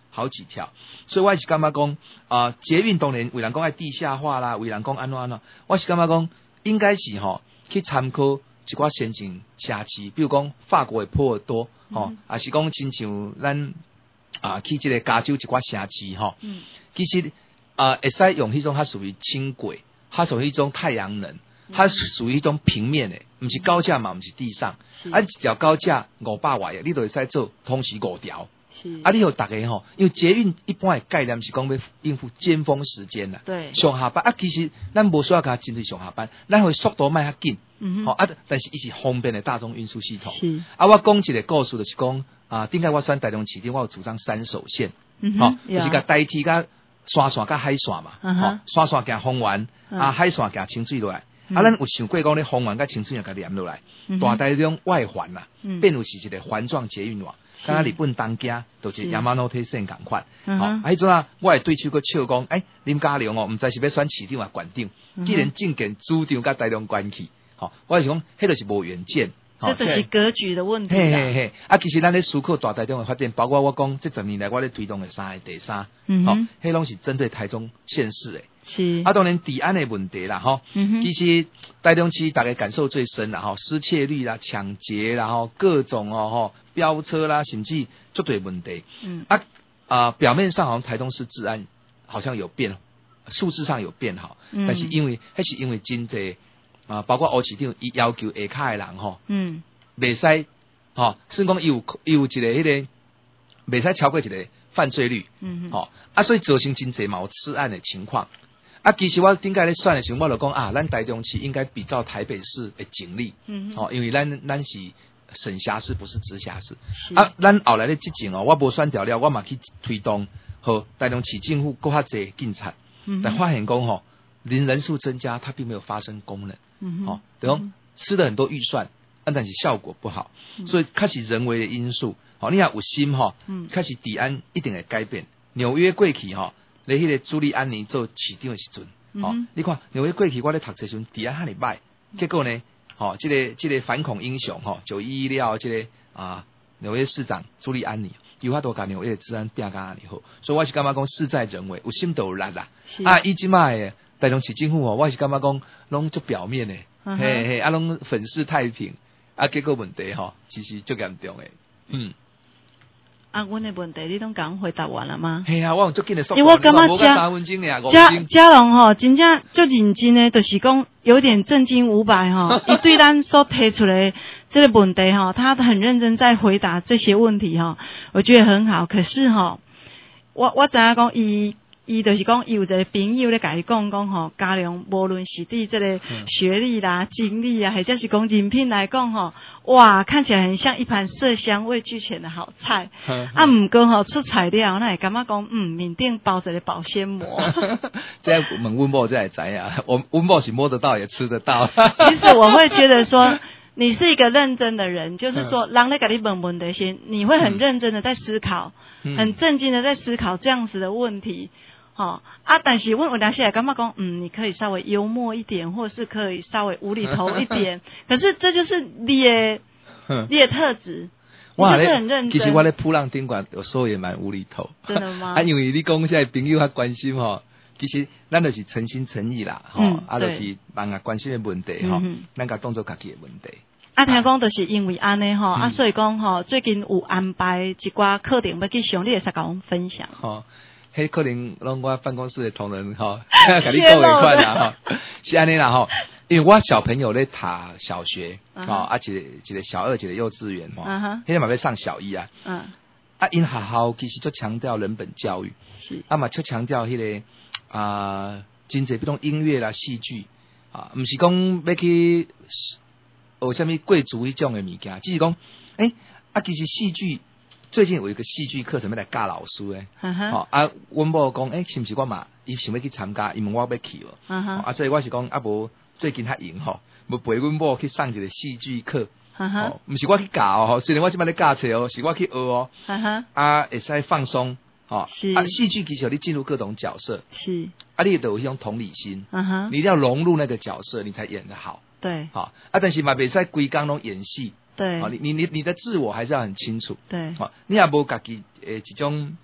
好几条，所以我是感觉讲啊，捷运当然有人讲爱地下化啦，有人讲安怎安怎，我是感觉讲应该是吼去参考一寡先进城市，比如讲法国的波尔多，吼、嗯，也是讲亲像咱啊去这个加州一寡城市吼，嗯，其實啊會使用迄種它屬於輕軌，它屬於一種太陽能，它屬於一種平面的，唔是高架嘛，唔是地上，啊一條高架五百瓦嘅，你都會使做同時五條。啊！你有大家吼，因為捷運一般的概念是講要應付尖峰時間啦，對，上下班啊，其實咱無需要甲針對上下班，咱會速度賣較緊，嗯吼啊，但是伊是方便的大眾運輸系統。是啊，我講一個故事就是講啊，點解我選台中市點我有主張三手線，嗯吼，就是甲代替甲山線甲海線嘛，吼，山線行豐原，啊海線行清水落來，啊，咱有想過講咧豐原甲清水又甲連落來，大台中外環啦，變為是一個環狀捷運網。剛剛日本東京就是山手線同款，好，啊，迄陣啊，我係對手個笑講，誒，林佳龍哦，唔知是要選市長啊縣長，既然政見主張甲台中關係，好，我係講，迄就是無遠見， 這就是格局的問題啦。嘿嘿嘿，啊，其實咱咧思考大台中的發展，包括我講這十年來我咧推動的三個第三，好，迄攏是針對台中縣市的。是啊，當然治安的問題啦，吼、嗯，其實台中市大家感受最深啦，吼，失竊率啦、搶劫啦，吼，各種哦，吼，飆車啦，甚至足多問題。嗯啊啊、呃，表面上好像台中市治安好像有變，數字上有變好，嗯、但是因為還是因為真濟啊，包括烏市長伊要求下骹的人吼，嗯，袂使吼，甚至講伊有伊有一個迄、那個袂使超過一個犯罪率，嗯，吼啊，所以造成真濟嘛有治安的情況。啊，其實我點解咧算的時候，我就講啊，咱台中市應該比照台北市的警力，嗯，哦，因為咱咱是省轄市，不是直轄市。啊，咱後來咧之前哦，我無選調了，我嘛去推動和台中市政府更較濟警察，嗯，但發現講吼，人人數增加，它並沒有發生功能，嗯，哦，等於吃了很多預算，但是效果不好，嗯，所以開始人為的因素，哦，你若有心吼，嗯，開始治安一定會改變。紐約過去吼。咧，迄個朱利安尼做市長的時陣，嗯哦，你看紐約過去我咧讀冊時陣，治安遐爾歹，結果呢，哦，這個這個反恐英雄，吼，九一一了，這個啊紐約市長朱利安尼，有法度甲紐約治安變甲安尼好，所以我是感覺講事在人為，有心就有力啦。啊，伊即賣誒台中市政府吼，我是感覺講攏足表面誒，嗯，嘿嘿，啊攏粉飾太平，啊結果問題吼，其實足嚴重誒，嗯。 啊，阮的問題你攏甲我回答完了嗎？ 係啊，我用足緊的速度， 因為我感覺嘉嘉嘉龍吼，真正足認真的，就是講有點正經五百吼，伊對咱所提出來這個問題吼，他很認真在回答這些問題吼，我覺得很好。可是吼，我我知影講伊。伊就是講，有一個朋友咧，甲伊講講吼，嘉龍無論是對這個學歷啦、經歷啊，或者是講人品來講吼，哇，看起來很像一盤色香味俱全的好菜。啊，毋過吼出材料，那會感覺講，嗯，面頂包着個保鮮膜。 這問溫某才會知啊，我溫某是摸得到也吃得到。 其實我會覺得說，你是一個認真的人，就是說，人咧甲你問問題先，你會很認真的在思考，嗯、很正經的在思考這樣子的問題。哦啊，但是我有當時也感覺講，嗯，你可以稍微幽默一點，或是可以稍微無厘頭一點。可是這就是你的你的特質，你就是很認真。 其實我咧噗浪頂管有時候也蠻無厘頭。 真的嗎？ 啊，因為你講現在朋友較關心吼，其實咱就是誠心誠意啦，吼、嗯，啊，就是幫啊關心的問題吼，咱甲當做家己的問題。 啊，聽講就是因為安尼吼，啊，所以講吼，最近有安排一寡課程要去上，你會使甲我們分享。哦迄可能攏我辦公室的同仁吼，甲你講一款啦吼，是安尼啦吼，因為我小朋友咧讀小學，吼、uh-huh. 啊，一個一個小二，一個幼稚園吼，現在嘛要上小一啊，嗯、uh-huh. 啊，因學校其實就強調人本教育，是，啊嘛就強調迄個啊，真濟比如講音樂啦、戲劇啊，毋是講要去學啥物貴族迄種的物件，只是講，誒、欸，啊，其實戲劇。最近有一個戲劇課程要來教老師誒，吼、uh-huh. 啊，阮某講，誒、欸，是毋是我嘛？伊想要去參加，伊問我要去無？Uh-huh. 啊，所以我是講，啊無最近較閒吼，要陪阮某去上一個戲劇課，吼、uh-huh. 毋、哦、是我去教吼，雖然我即擺咧教冊哦，是我去學哦，uh-huh. 啊，會使放鬆，吼、哦，啊，戲劇其實你進入各種角色，是，啊，你都有一種同理心，uh-huh. 你一定要融入那個角色，你才演得好，對，好、哦，啊，但是嘛，袂使規工攏演戲。對，你你你你的自我還是要很清楚。對，好，你也無家己誒一種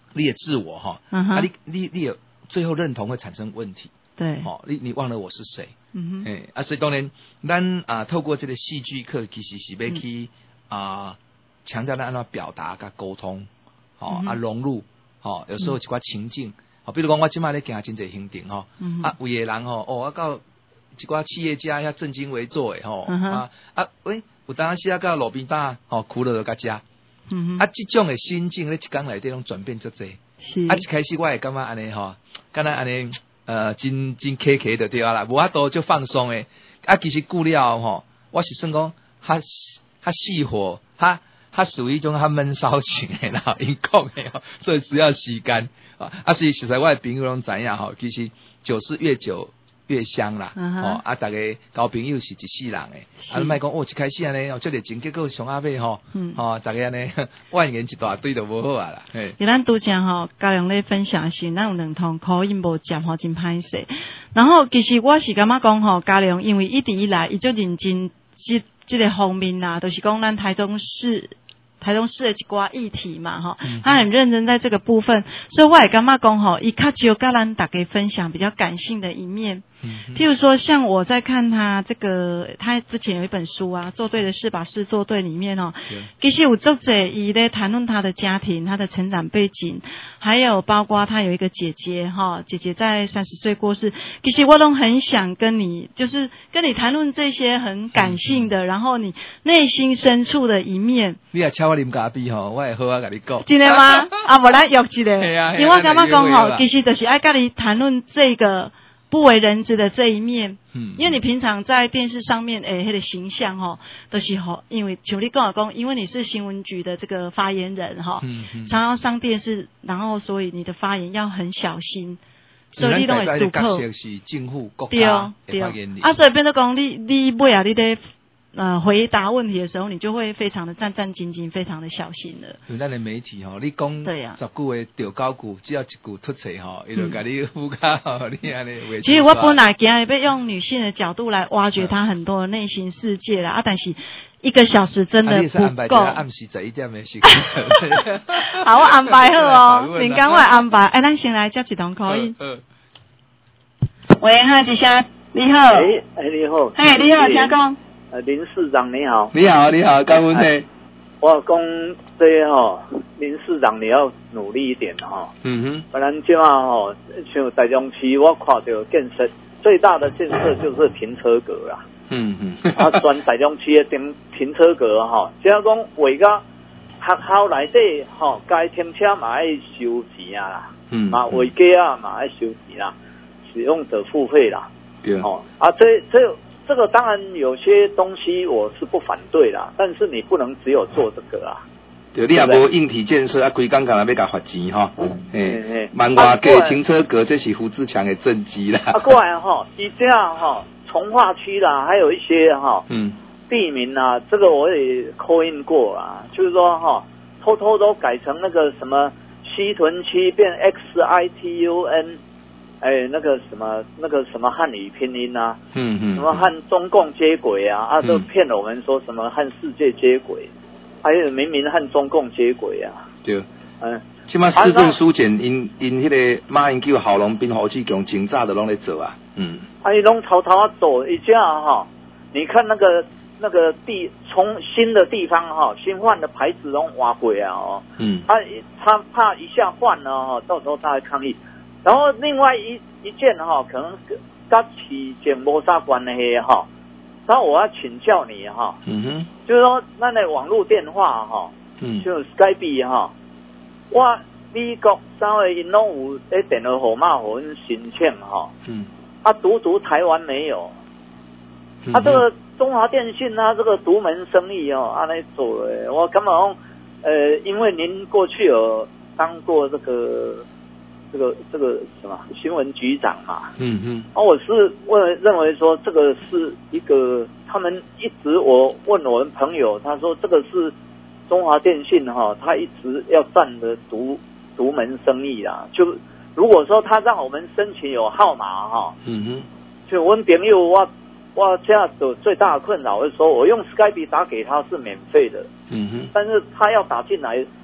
你的自我哈， 嗯哼， 啊你你你有最后认同会产生问题， 对， 哦，你你忘了我是谁， 嗯哼， 哎啊，所以当然咱啊透过这个戏剧课，其实是要去、嗯、啊强调咱安怎表达跟沟通，哦、嗯、啊融入，哦有时候一寡情境，哦比如讲我今麦咧行真侪行程吼，嗯、啊有的人吼，哦我到一寡企业家遐正襟危坐诶吼、嗯，啊啊喂，有当时啊到路边搭吼哭了就甲遮。嗯、啊，这种的心境咧，一天内底拢转变足济。是。啊，一开始我会感觉安尼吼，敢若安尼呃，真真客客就对啊啦，无法度就放松诶。啊，其实久了吼，我是算讲，较较细火，较较属于一种较闷骚型诶啦，因讲诶吼，所以需要时间啊。啊，所以实在我诶朋友拢知影吼，其实酒是越久越香啦，嗯、哦啊，大家交朋友是一世人诶，啊，莫讲哦，一开始安尼哦，这个情结果上阿尾吼，嗯，哦，大家安尼万言一大堆就无好啊啦。嘿， 伊咱拄则吼，嘉良咧分享是咱有两通口音无接吼，真歹势。然后其实我是感觉讲吼，嘉良因为一直以来伊就认真即即个方面啦，都、就是讲咱台中市。台中市的一寡议题嘛，哈、嗯，他很认真在这个部分，所以我也感觉讲吼，伊较只跟咱大家分享比较感性的一面。嗯、譬如说，像我在看他这个，他之前有一本书啊，做对的事把事做对里面哦，其实有作者伊咧谈论他的家庭、他的成长背景，还有包括他有一个姐姐哈，姐姐在三十岁过世，其实我都很想跟你，就是跟你谈论这些很感性的，嗯、然后你内心深处的一面。 你也请我啉咖啡吼，我会好啊，甲你讲。 真的吗？啊，无咱约一个，因为我感觉讲吼，其实就是爱跟你谈论这个不为人知的这一面。嗯，因为你平常在电视上面诶，迄、那个形象吼，都、就是吼，因为像你跟我讲，因为你是新闻局的这个发言人哈，嗯嗯，常常上电视，然后所以你的发言要很小心。所以你都会注口。 是政府国家的发言人。 啊，所以变做讲你你尾啊，你得。呃，回答问题的时候，你就会非常的战战兢兢，非常的小心了。 因为咱的媒体吼，你讲对呀、啊， 十句话钓九句，只要一句突出吼，伊就甲你附加吼，你安尼。 其实我本来今日要用女性的角度来挖掘她很多的内心世界啦，啊，但是一个小时真的不够。 啊、暗时十一点的时间。 好，我安排好哦，你赶快安排。哎，咱先来接一通可以。喂，哈，吉祥，你好。 哎，哎，你好。 嘿，你好，听讲。 呃，林市长你好， 你好，你好，干问题。 我讲这吼，林市长你要努力一点哈。嗯哼。不然这样吼，像台中市我看到建设最大的建设就是停车格啦。嗯嗯。啊，全台中市的停停车格哈，即係講為咗學校內底吼，該停車嘛要收錢啊啦。嗯。嘛違規啊嘛要收錢啦，使用者付費啦。對。哦，啊，這這。這個當然有些東西我是不反對啦，但是你不能只有做這個啊。 對，你也無硬體建設啊，規工干那要甲罰錢哈。誒，萬外價停車格，這是胡志強的政績啦。 啊，過來哈，以這樣哈，從化區啦，還有一些哈，嗯，地名啊，這個我也 call in 過啊，就是說哈，偷偷都改成那個什麼西屯區變 X I T U N。哎，那個什麼，那個什麼漢語拼音啊，嗯嗯，什麼和中共接軌啊，啊，都騙了我們說什麼和世界接軌，還有明明和中共接軌啊。 對，嗯，起碼市政書檢因因迄個馬英九郝龍斌侯志強警察的攏在做啊，嗯。 啊，伊攏偷偷啊做，一這樣哈，你看那個那個地從新的地方哈，新換的牌子攏挖過啊哦，嗯，他他怕一下換了哈，到時候他會抗議。然後另外一一件哈，可能跟起件沒啥關係哈。然後我要請教你哈，嗯哼，就是說那那網絡電話哈，嗯，就 Skype 哈，我美國稍微因攏有誒電話號碼互阮申請哈，嗯，啊獨獨台灣沒有，嗯、啊這個中華電信啊這個獨門生意哦，安尼做誒，我感覺講，呃，因為您過去有當過這個。這個這個什麼新聞局長嘛，嗯嗯，啊，我是問認為說這個是一個，他們一直我問我們朋友，他說這個是中華電信哈，他一直要佔的獨獨門生意啦。就如果說他讓我們申請有號碼哈，嗯哼，就我朋友我我這樣的最大的困擾是說，我用 Skype 打給他是免費的，嗯哼，但是他要打進來。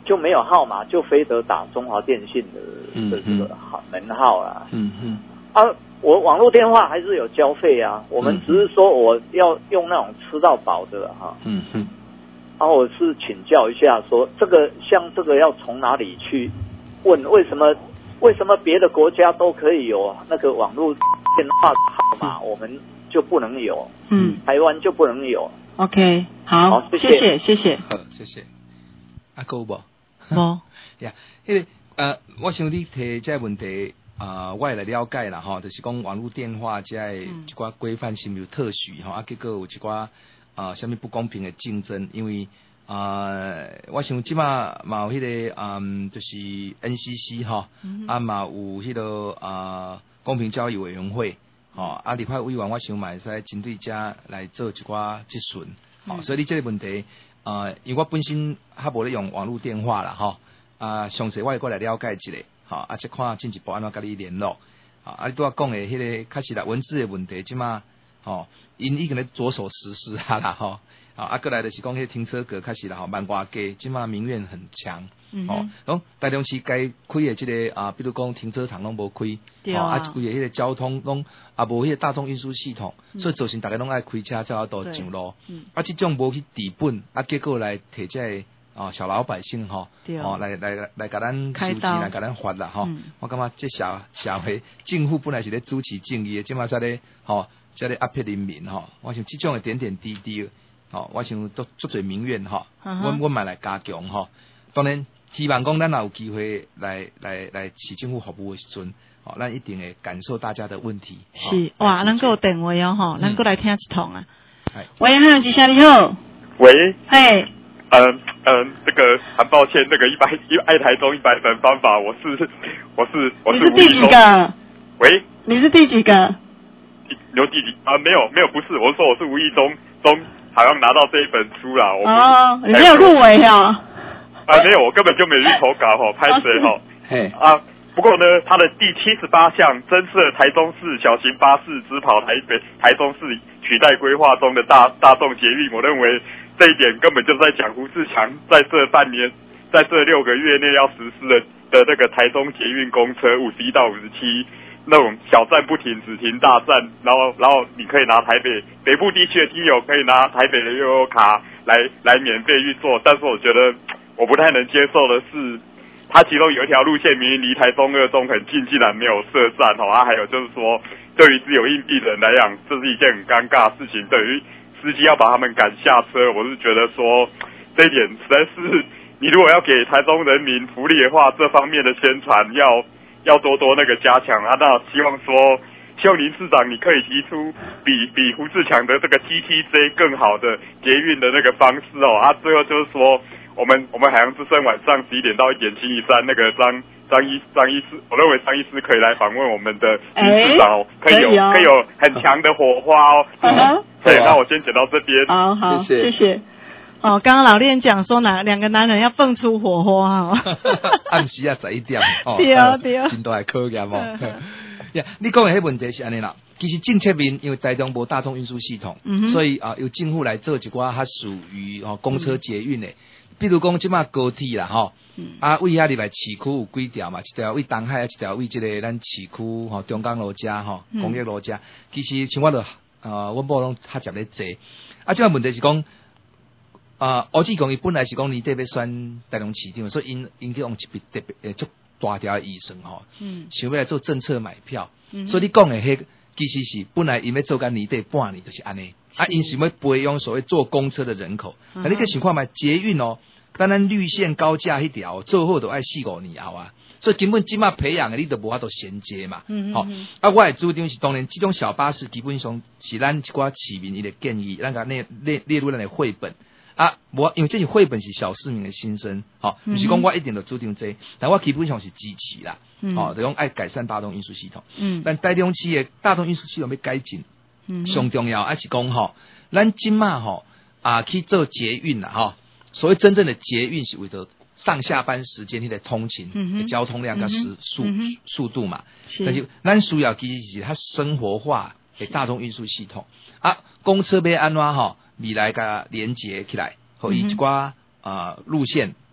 就没有号码，就非得打中华电信的、嗯、的这个号门号啦。嗯嗯。啊，我网络电话还是有交费啊，我们只是说我要用那种吃到饱的哈。嗯嗯。然后我是请教一下说，这个像这个要从哪里去问？为什么为什么别的国家都可以有那个网络电话号码，我们就不能有？嗯，台湾就不能有。 OK， 好，好谢谢谢谢谢谢。 好，谢谢。啊，够无？ 无。 呀，因为呃，我想你提这个问题啊、呃，我也来了解啦吼，就是讲网络电话这一寡规范是没有特许吼，啊，结果有一寡啊，什么不公平的竞争，因为啊、呃，我想即马嘛有迄、那个嗯，就是 N C C 吼、嗯，啊嘛有迄、那个啊、呃、公平交易委员会。哦，啊，立法委员我想嘛会使针对这来做一寡质询，哦、嗯，所以你这个问题，呃，因为我本身还无咧用网络电话啦，吼、哦，啊，详细我会过来了解一下，吼、哦，啊，再看进一步安怎甲你联络，啊，啊，你拄仔讲的迄个确实啦，文字的问题，即马，吼，因已经咧着手实施啊啦，吼、哦，啊，啊，过来就是讲迄停车格确实啦，吼，万外价，即马民怨很强。嗯，哦，咁台中市该开的这个啊，比如讲停车场拢无开， 对啊， 啊，规个迄个交通拢啊无迄个大众运输系统，嗯、所以造成大家拢爱开车才有到上路。嗯，啊，这种无去治本，啊，结果来摕这啊小老百姓吼，哦，来来来来甲咱收钱，来甲咱罚啦吼、嗯。我感觉这社社会政府本来是咧主持正义的，即马在咧吼，在咧压迫人民吼。我想这种的点点滴滴，吼，我想都足侪民怨吼，我我嘛来加强吼。当然。希望讲咱也有机会来来来市政府服务的时阵，哦，咱一定会感受大家的问题。 是，哇，咱个有电话哦，吼，咱个来听一通啊。喂，汉吉祥你好。 喂。 嘿。 嗯嗯，这个很抱歉，这个一百一爱台中一百本方法，我是我是我是。 你是第几个？ 喂。 你是第几个？ 有第几啊？没有没有，不是，我说我是无意中中好像拿到这一本书啦。我哦，你没有入围啊？ 啊，没有，我根本就没去投稿哈，拍谁哈？嘿啊，不过呢，它的第七十八项增设台中市小型巴士直跑台北、台中市取代规划中的大大众捷运，我认为这一点根本就是在讲胡志强在这半年，在这六个月内要实施的的那个台中捷运公车五十一到五十七那种小站不停，只停大站，然后然后你可以拿台北北部地区的听友可以拿台北的悠游卡来来免费去做，但是我觉得。我不太能接受的是，它其中有一条路线明明离台中二中很近，竟然没有设站哦。啊，还有就是说，对于只有硬币的人来讲，这是一件很尴尬的事情。对于司机要把他们赶下车，我是觉得说这一点实在是，你如果要给台中人民福利的话，这方面的宣传要要多多那个加强啊。那希望说，希望林市长你可以提出比比胡志强的这个 T T J 更好的捷运的那个方式哦。啊，最后就是说。我们我们海洋之声晚上十一点到一点，星期三那个张张医张医师，我认为张医师可以来访问我们的林市长，可以有可以、哦、可以有很强的火花哦。嗯、对，那我先讲到这边。 好好，谢谢。谢谢哦，刚刚老练讲说哪两个男人要蹦出火花哦。 暗时啊十一点哦。 对啊对啊。 真大的考验哦。呀，你讲的迄问题是安尼啦。其实政策面，因为台中无大众运输系统，嗯、所以啊、呃、由政府来做一寡较属于哦公车捷运的。嗯比如讲，即马高铁啦，吼、嗯，啊，为遐入来市区有几条嘛？一条为东海，一条为即个咱市区吼中港路遮吼工业路遮。其实像我著呃，阮某拢较接咧坐。啊，即个问题是讲，啊，柯志强伊本来是讲年底要选台中市长，所以因因去用一笔特别诶足大条诶预算吼，嗯，想要来做政策买票。嗯、所以你讲诶迄其实是本来因要做干年底半年就是安尼。啊，因想要培养所谓坐公车的人口，那、嗯、你可以想看嘛，捷运哦，当然绿线高架迄条做好都爱四五年后啊，所以根本即马培养的你都无法度衔接嘛。嗯好、嗯哦，啊，我的主张是当然，这种小巴士基本上是咱一寡市民伊的建议，咱甲列列列入咱的绘本啊，我因为这些绘本是小市民的心声，好、哦，不是讲我一定就主张这，但我基本上是支持啦，嗯、哦，就讲爱改善大众运输系统，嗯，但台中市的大众运输系统要改进。上、嗯、重要还是讲吼，咱今嘛吼啊去做捷运啦吼，所谓真正的捷运是为了上下班时间迄个通勤、嗯、的交通量跟时速、嗯、速度嘛，是但是咱需要其实是它生活化的大众运输系统啊，公车要安怎吼，未来甲连接起来，和一寡啊路线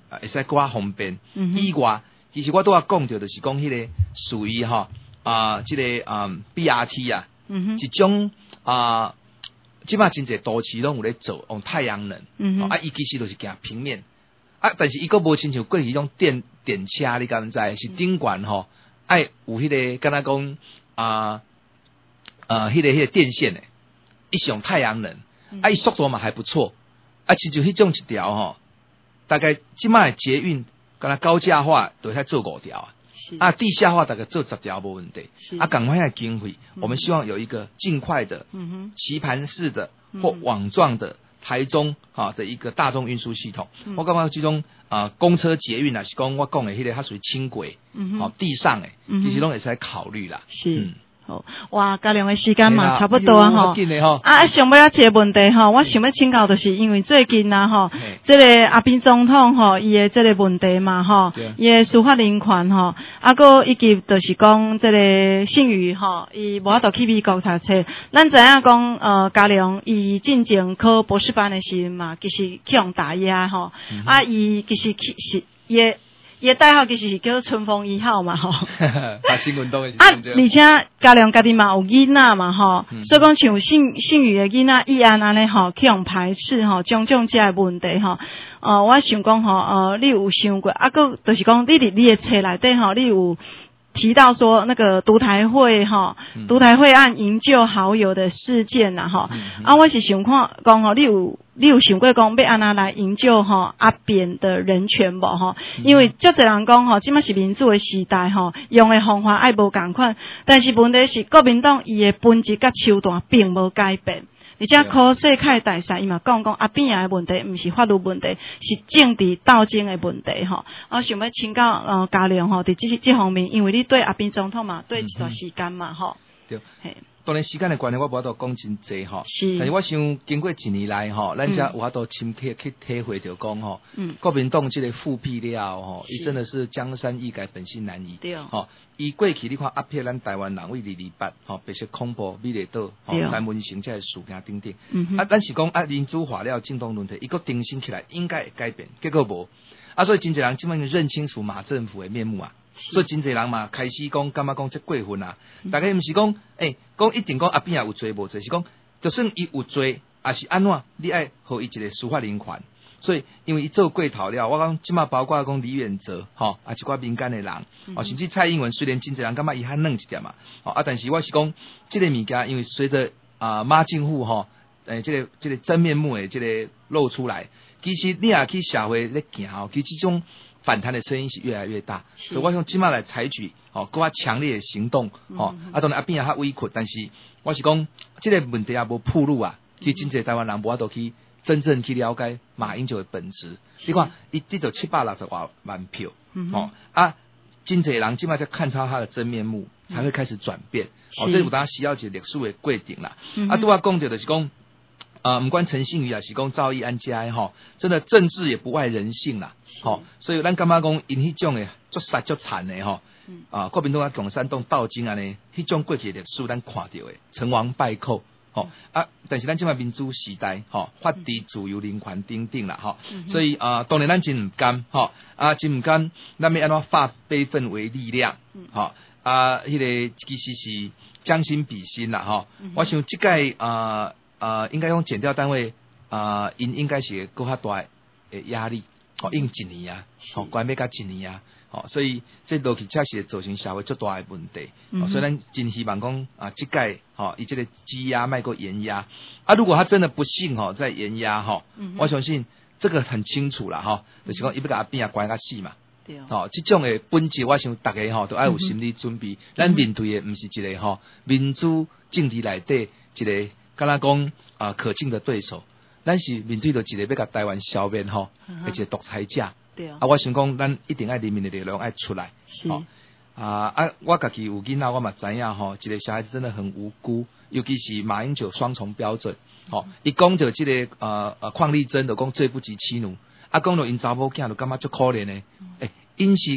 啊会使更加方便。嗯、以外，其实我都要讲到，就是讲迄个属于哈啊，即、這個啊 B R T 啊，嗯、一種啊，即擺真濟都市攏有咧做用太陽能，嗯、啊，伊其實就是行平面，啊，但是伊個無親像過去迄種電電車，你敢知？是頂懸吼，愛有迄、那個，敢若講啊啊，迄、那個迄、那個電線誒，伊是用太陽能，嗯、啊，伊速度嘛還不錯，啊，親像迄種一條吼，大概即擺捷運，敢若高架化都才做五條啊。啊，地下化大概做十條冇問題。啊，趕快的經費，嗯、我們希望有一個盡快的、棋盤式的、嗯、或網狀的台中啊的一個大眾運輸系統。嗯、我感覺這種啊公車捷運啊，是講我講的迄個，它屬於輕軌，嗯、哦地上誒，其實攏會使考慮啦。是。嗯好，哇，嘉良的時間嘛差不多啊吼，啊，想要一個問題吼，我想要請教就是因為最近啊吼，這個阿扁總統吼，伊的這個問題嘛吼，伊的司法人權吼，啊個以及就是講這個信譽吼，伊無法度去美國讀冊，咱知影講呃嘉良伊進前考博士班的時陣嘛，其實去用打壓吼，嗯、啊伊其實去是伊。伊個代號其實是叫做春風一號嘛吼，打新運動的啊，而且嘉良家己嘛有囡仔嘛吼，嗯、所以講像信信譽的囡仔伊安安尼吼，去用排斥吼，種種這個問題吼，呃，我想講吼，呃，你有想過，啊個就是講你佇你的冊內底吼，你有提到說那個獨台會哈，獨台會案營救好友的事件吶哈，嗯嗯、啊，我是想看講吼，你有你有想過講要安那來營救吼阿扁的人權無吼？因為足儕人講吼，即馬是民主的時代吼，用的方法愛無共款，但是問題是國民黨伊的本質甲手段並無改變。而且考試開大賽，伊嘛講講阿扁的問題，毋是法律問題，是政治鬥爭的問題吼。我想要請教呃嘉良吼，佇即即方面，因為你對阿扁總統嘛，對一段時間嘛吼。對。嘿。當然時間的關係，我無法度講真濟吼。是。但是我想經過一年來吼，咱才有法度深刻去體會着講吼，嗯，國民黨即個復辟了吼，伊真的是江山易改，本性難移。對。吼，伊過去你看壓迫咱台灣人為二二八，吼，白色恐怖、美麗島、吼，南門城這些事件等等。嗯。啊，咱是講啊，民主化了，政黨輪替，伊個定性起來應該會改變，結果無。啊，所以真濟人基本上認清楚馬政府的面目啊。所以真濟人嘛，開始講，感覺講這過分啊！嗯、大概毋是講，誒、欸，講一定講阿扁也有罪無罪，是講，就算伊有罪，也是安怎，你愛互伊一個司法人權。所以，因為伊做過頭了，我講即馬包括講李遠哲，吼，啊一寡民間的人，哦、嗯，甚至蔡英文雖然真濟人感覺伊較軟一點嘛，哦，啊，但是我是講，這個物件，因為隨着啊馬政府吼，誒、呃，這個這個真面目誒，這個露出來，其實你也去社會咧行吼，其實這種。反彈的聲音是越來越大，是所以我想即馬來採取哦更加強烈的行動，哦，嗯、啊當然阿扁也較委屈，但是我是講，這個問題也無暴露啊，其實真濟台灣人無法度去真正去了解馬英九的本質。你看，伊得到七百六十萬萬票，嗯、哦啊，真濟人即馬才看透他的真面目，才會開始轉變。嗯、哦，這有當需要一個歷史的過程啦。嗯、啊，對我講到就是講。啊，唔關陳信宇啊，是講趙易安家吼，真的政治也不外人性啦，吼是、哦，所以咱感覺講因迄種誒足殺足殘誒吼，嗯、啊，國民黨啊共產黨鬥爭安尼，迄種過去歷史咱看到誒，成王敗寇，吼、嗯、啊，但是咱今麥民主時代，吼、哦，法治自由人權等等啦，吼、哦，嗯、哼所以啊，當然咱真唔甘，吼、哦，啊，真唔甘，咱要安怎化悲憤為力量，吼、哦，啊，迄、那個其實是將心比心啦，吼、哦，嗯、哼我想即個啊。呃，應該用檢調單位啊，因、呃、應該是更較大的壓力，哦，用一年啊，哦，關要甲一年啊，哦，所以這落去確實會造成社會最大的問題。嗯、哼哦，所以咱真希望講啊，這屆哦，伊這個積壓賣過延壓啊，如果他真的不幸哦，再延壓哈，哦嗯、哼我相信這個很清楚啦，哈、哦，就是講伊要甲阿扁啊關甲死嘛，對哦，這種的本質，我想大家吼、哦、都愛有心理準備，咱、嗯、哼面對的唔是一個吼、哦、民主政治內底一個。敢若講啊，可敬的對手，咱是面對着一個要甲台灣消滅吼，而且獨裁者。對啊，啊，我想講，咱一定愛人民的力量愛出來。是。哦、啊啊，我家己有囡仔，我嘛知影吼，一個小孩子真的很無辜，尤其是馬英九雙重標準。吼、哦，伊講着即個呃呃鄺麗珍就講罪不及妻奴，啊講着因查某囝就感覺足可憐誒。誒、欸，因是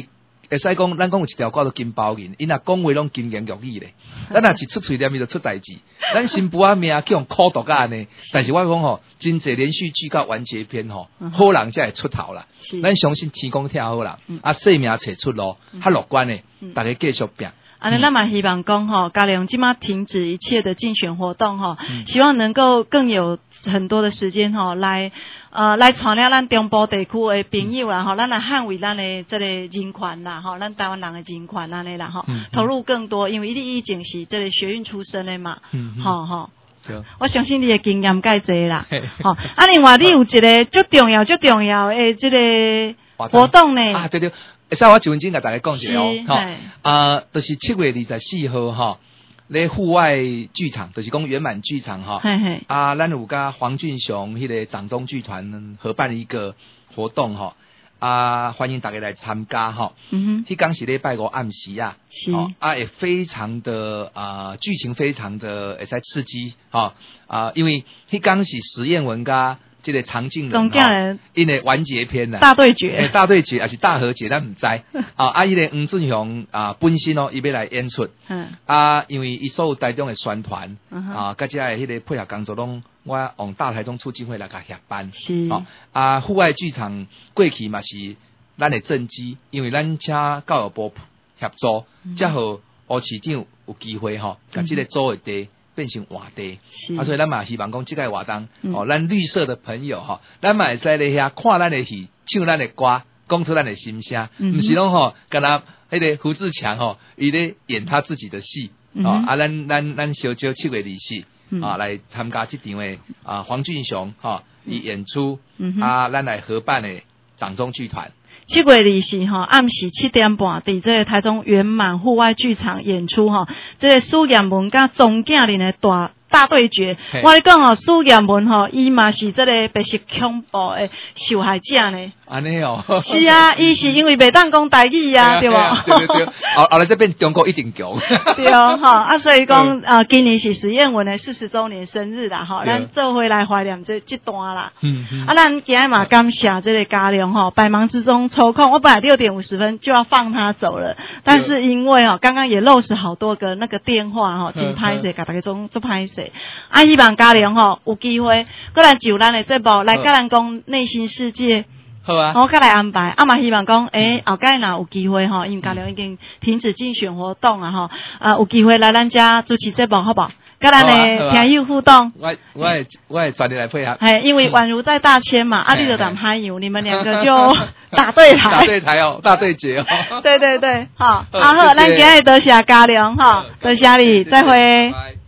会使讲，咱讲有一条歌叫金包银，因若讲话拢金言玉语咧。咱若是出嘴念伊就出代志，咱新妇仔命去用苦毒甲呢。但是我讲吼，真侪连续剧甲完结篇吼，好人才会出头啦。咱相信天公听好啦，啊，生命找出路，较乐观诶，大家继续拼。 啊，那嘛希望讲吼，嘉良即马停止一切的竞选活动吼，希望能够更有很多的时间吼来呃来传了咱中部地区的朋友啦吼，咱来捍卫咱的这个人权啦吼，咱台湾人的人权安尼啦吼，投入更多，因为你以前是这个学运出身的嘛，吼吼。我相信你的经验介济啦，吼。啊，另外你有一个最重要、最重要的这个活动呢？ 啊，对对。会使我一分钟甲大家讲一下哦，吼，啊，就是七月二十四號吼，咧户外劇場，就是講圓滿劇場吼，啊，咱有甲黃俊雄迄個掌中劇團合辦一個活動吼，啊，歡迎大家來參加吼，嗯哼，迄天是禮拜五暗時啊，是，啊，也非常的啊，劇情非常的會使刺激，吼，啊，因為迄天是實驗文甲。这个常進人哈，因為完結篇啦， 大對決， 欸、大對決還是大和解，咱唔知啊。啊，伊個黃俊雄啊，本身哦，伊要來演出，嗯，啊，因為伊所有台中的宣傳、嗯、啊，甲只個迄個配合工作攏，我往大台中促進會來甲協辦，是，哦、啊，戶外劇場過去嘛是咱的政績，因為咱請教育部協助，才好吳市長有機會吼，甲即個組的地。變成活地，啊，所以咱嘛希望講即個活動，嗯、哦，咱綠色的朋友吼，咱嘛會使咧遐看咱的戲，唱咱的歌，講出咱的心聲，唔、嗯、是攏吼，敢若迄個胡志強吼，伊咧演他自己的戲，嗯、哦，啊，咱咱咱小招七月二十、嗯、啊來參加這場的啊黃俊雄哈，伊、哦、演出，嗯、啊，咱來合辦的掌中劇團。 七月二十吼，暗時七點半，佇這個台中圓滿戶外劇場演出吼，這個蘇艷文甲鍾景麟的大大對決。我咧講吼，蘇艷文吼，伊嘛是這個白色恐怖的受害者呢。 安尼哦。 是啊，伊是因為袂當講台語啊，對無？ 對對對。後後來這邊中國一定強。 對哦，吼啊，所以講啊，今年是實驗文的四十週年生日啦，吼，咱做回來懷念這這段啦。嗯嗯。啊，咱今日嘛感謝這個嘉良吼，百忙之中抽空，我本來六點五十分就要放他走了，但是因為哦，剛剛也漏失好多個那個電話吼，真歹勢，甲大家總做歹勢。啊，希望嘉良吼有機會，過來就咱的節目來甲咱講內心世界。 好啊， 我甲來安排。啊嘛，希望講，誒、欸，後擺若有機會吼，因為嘉良已經停止競選活動啊，吼，啊，有機會來咱家主持節目，好不好？甲咱的聽友互動。 我我會我會全力來配合。 係，因為宛如在大千嘛，啊，你就當海洋，你們兩個就打對台。 打對台哦，大對決哦。 對對對，好，啊好，咱今日多謝嘉良，哈，多謝你，再會。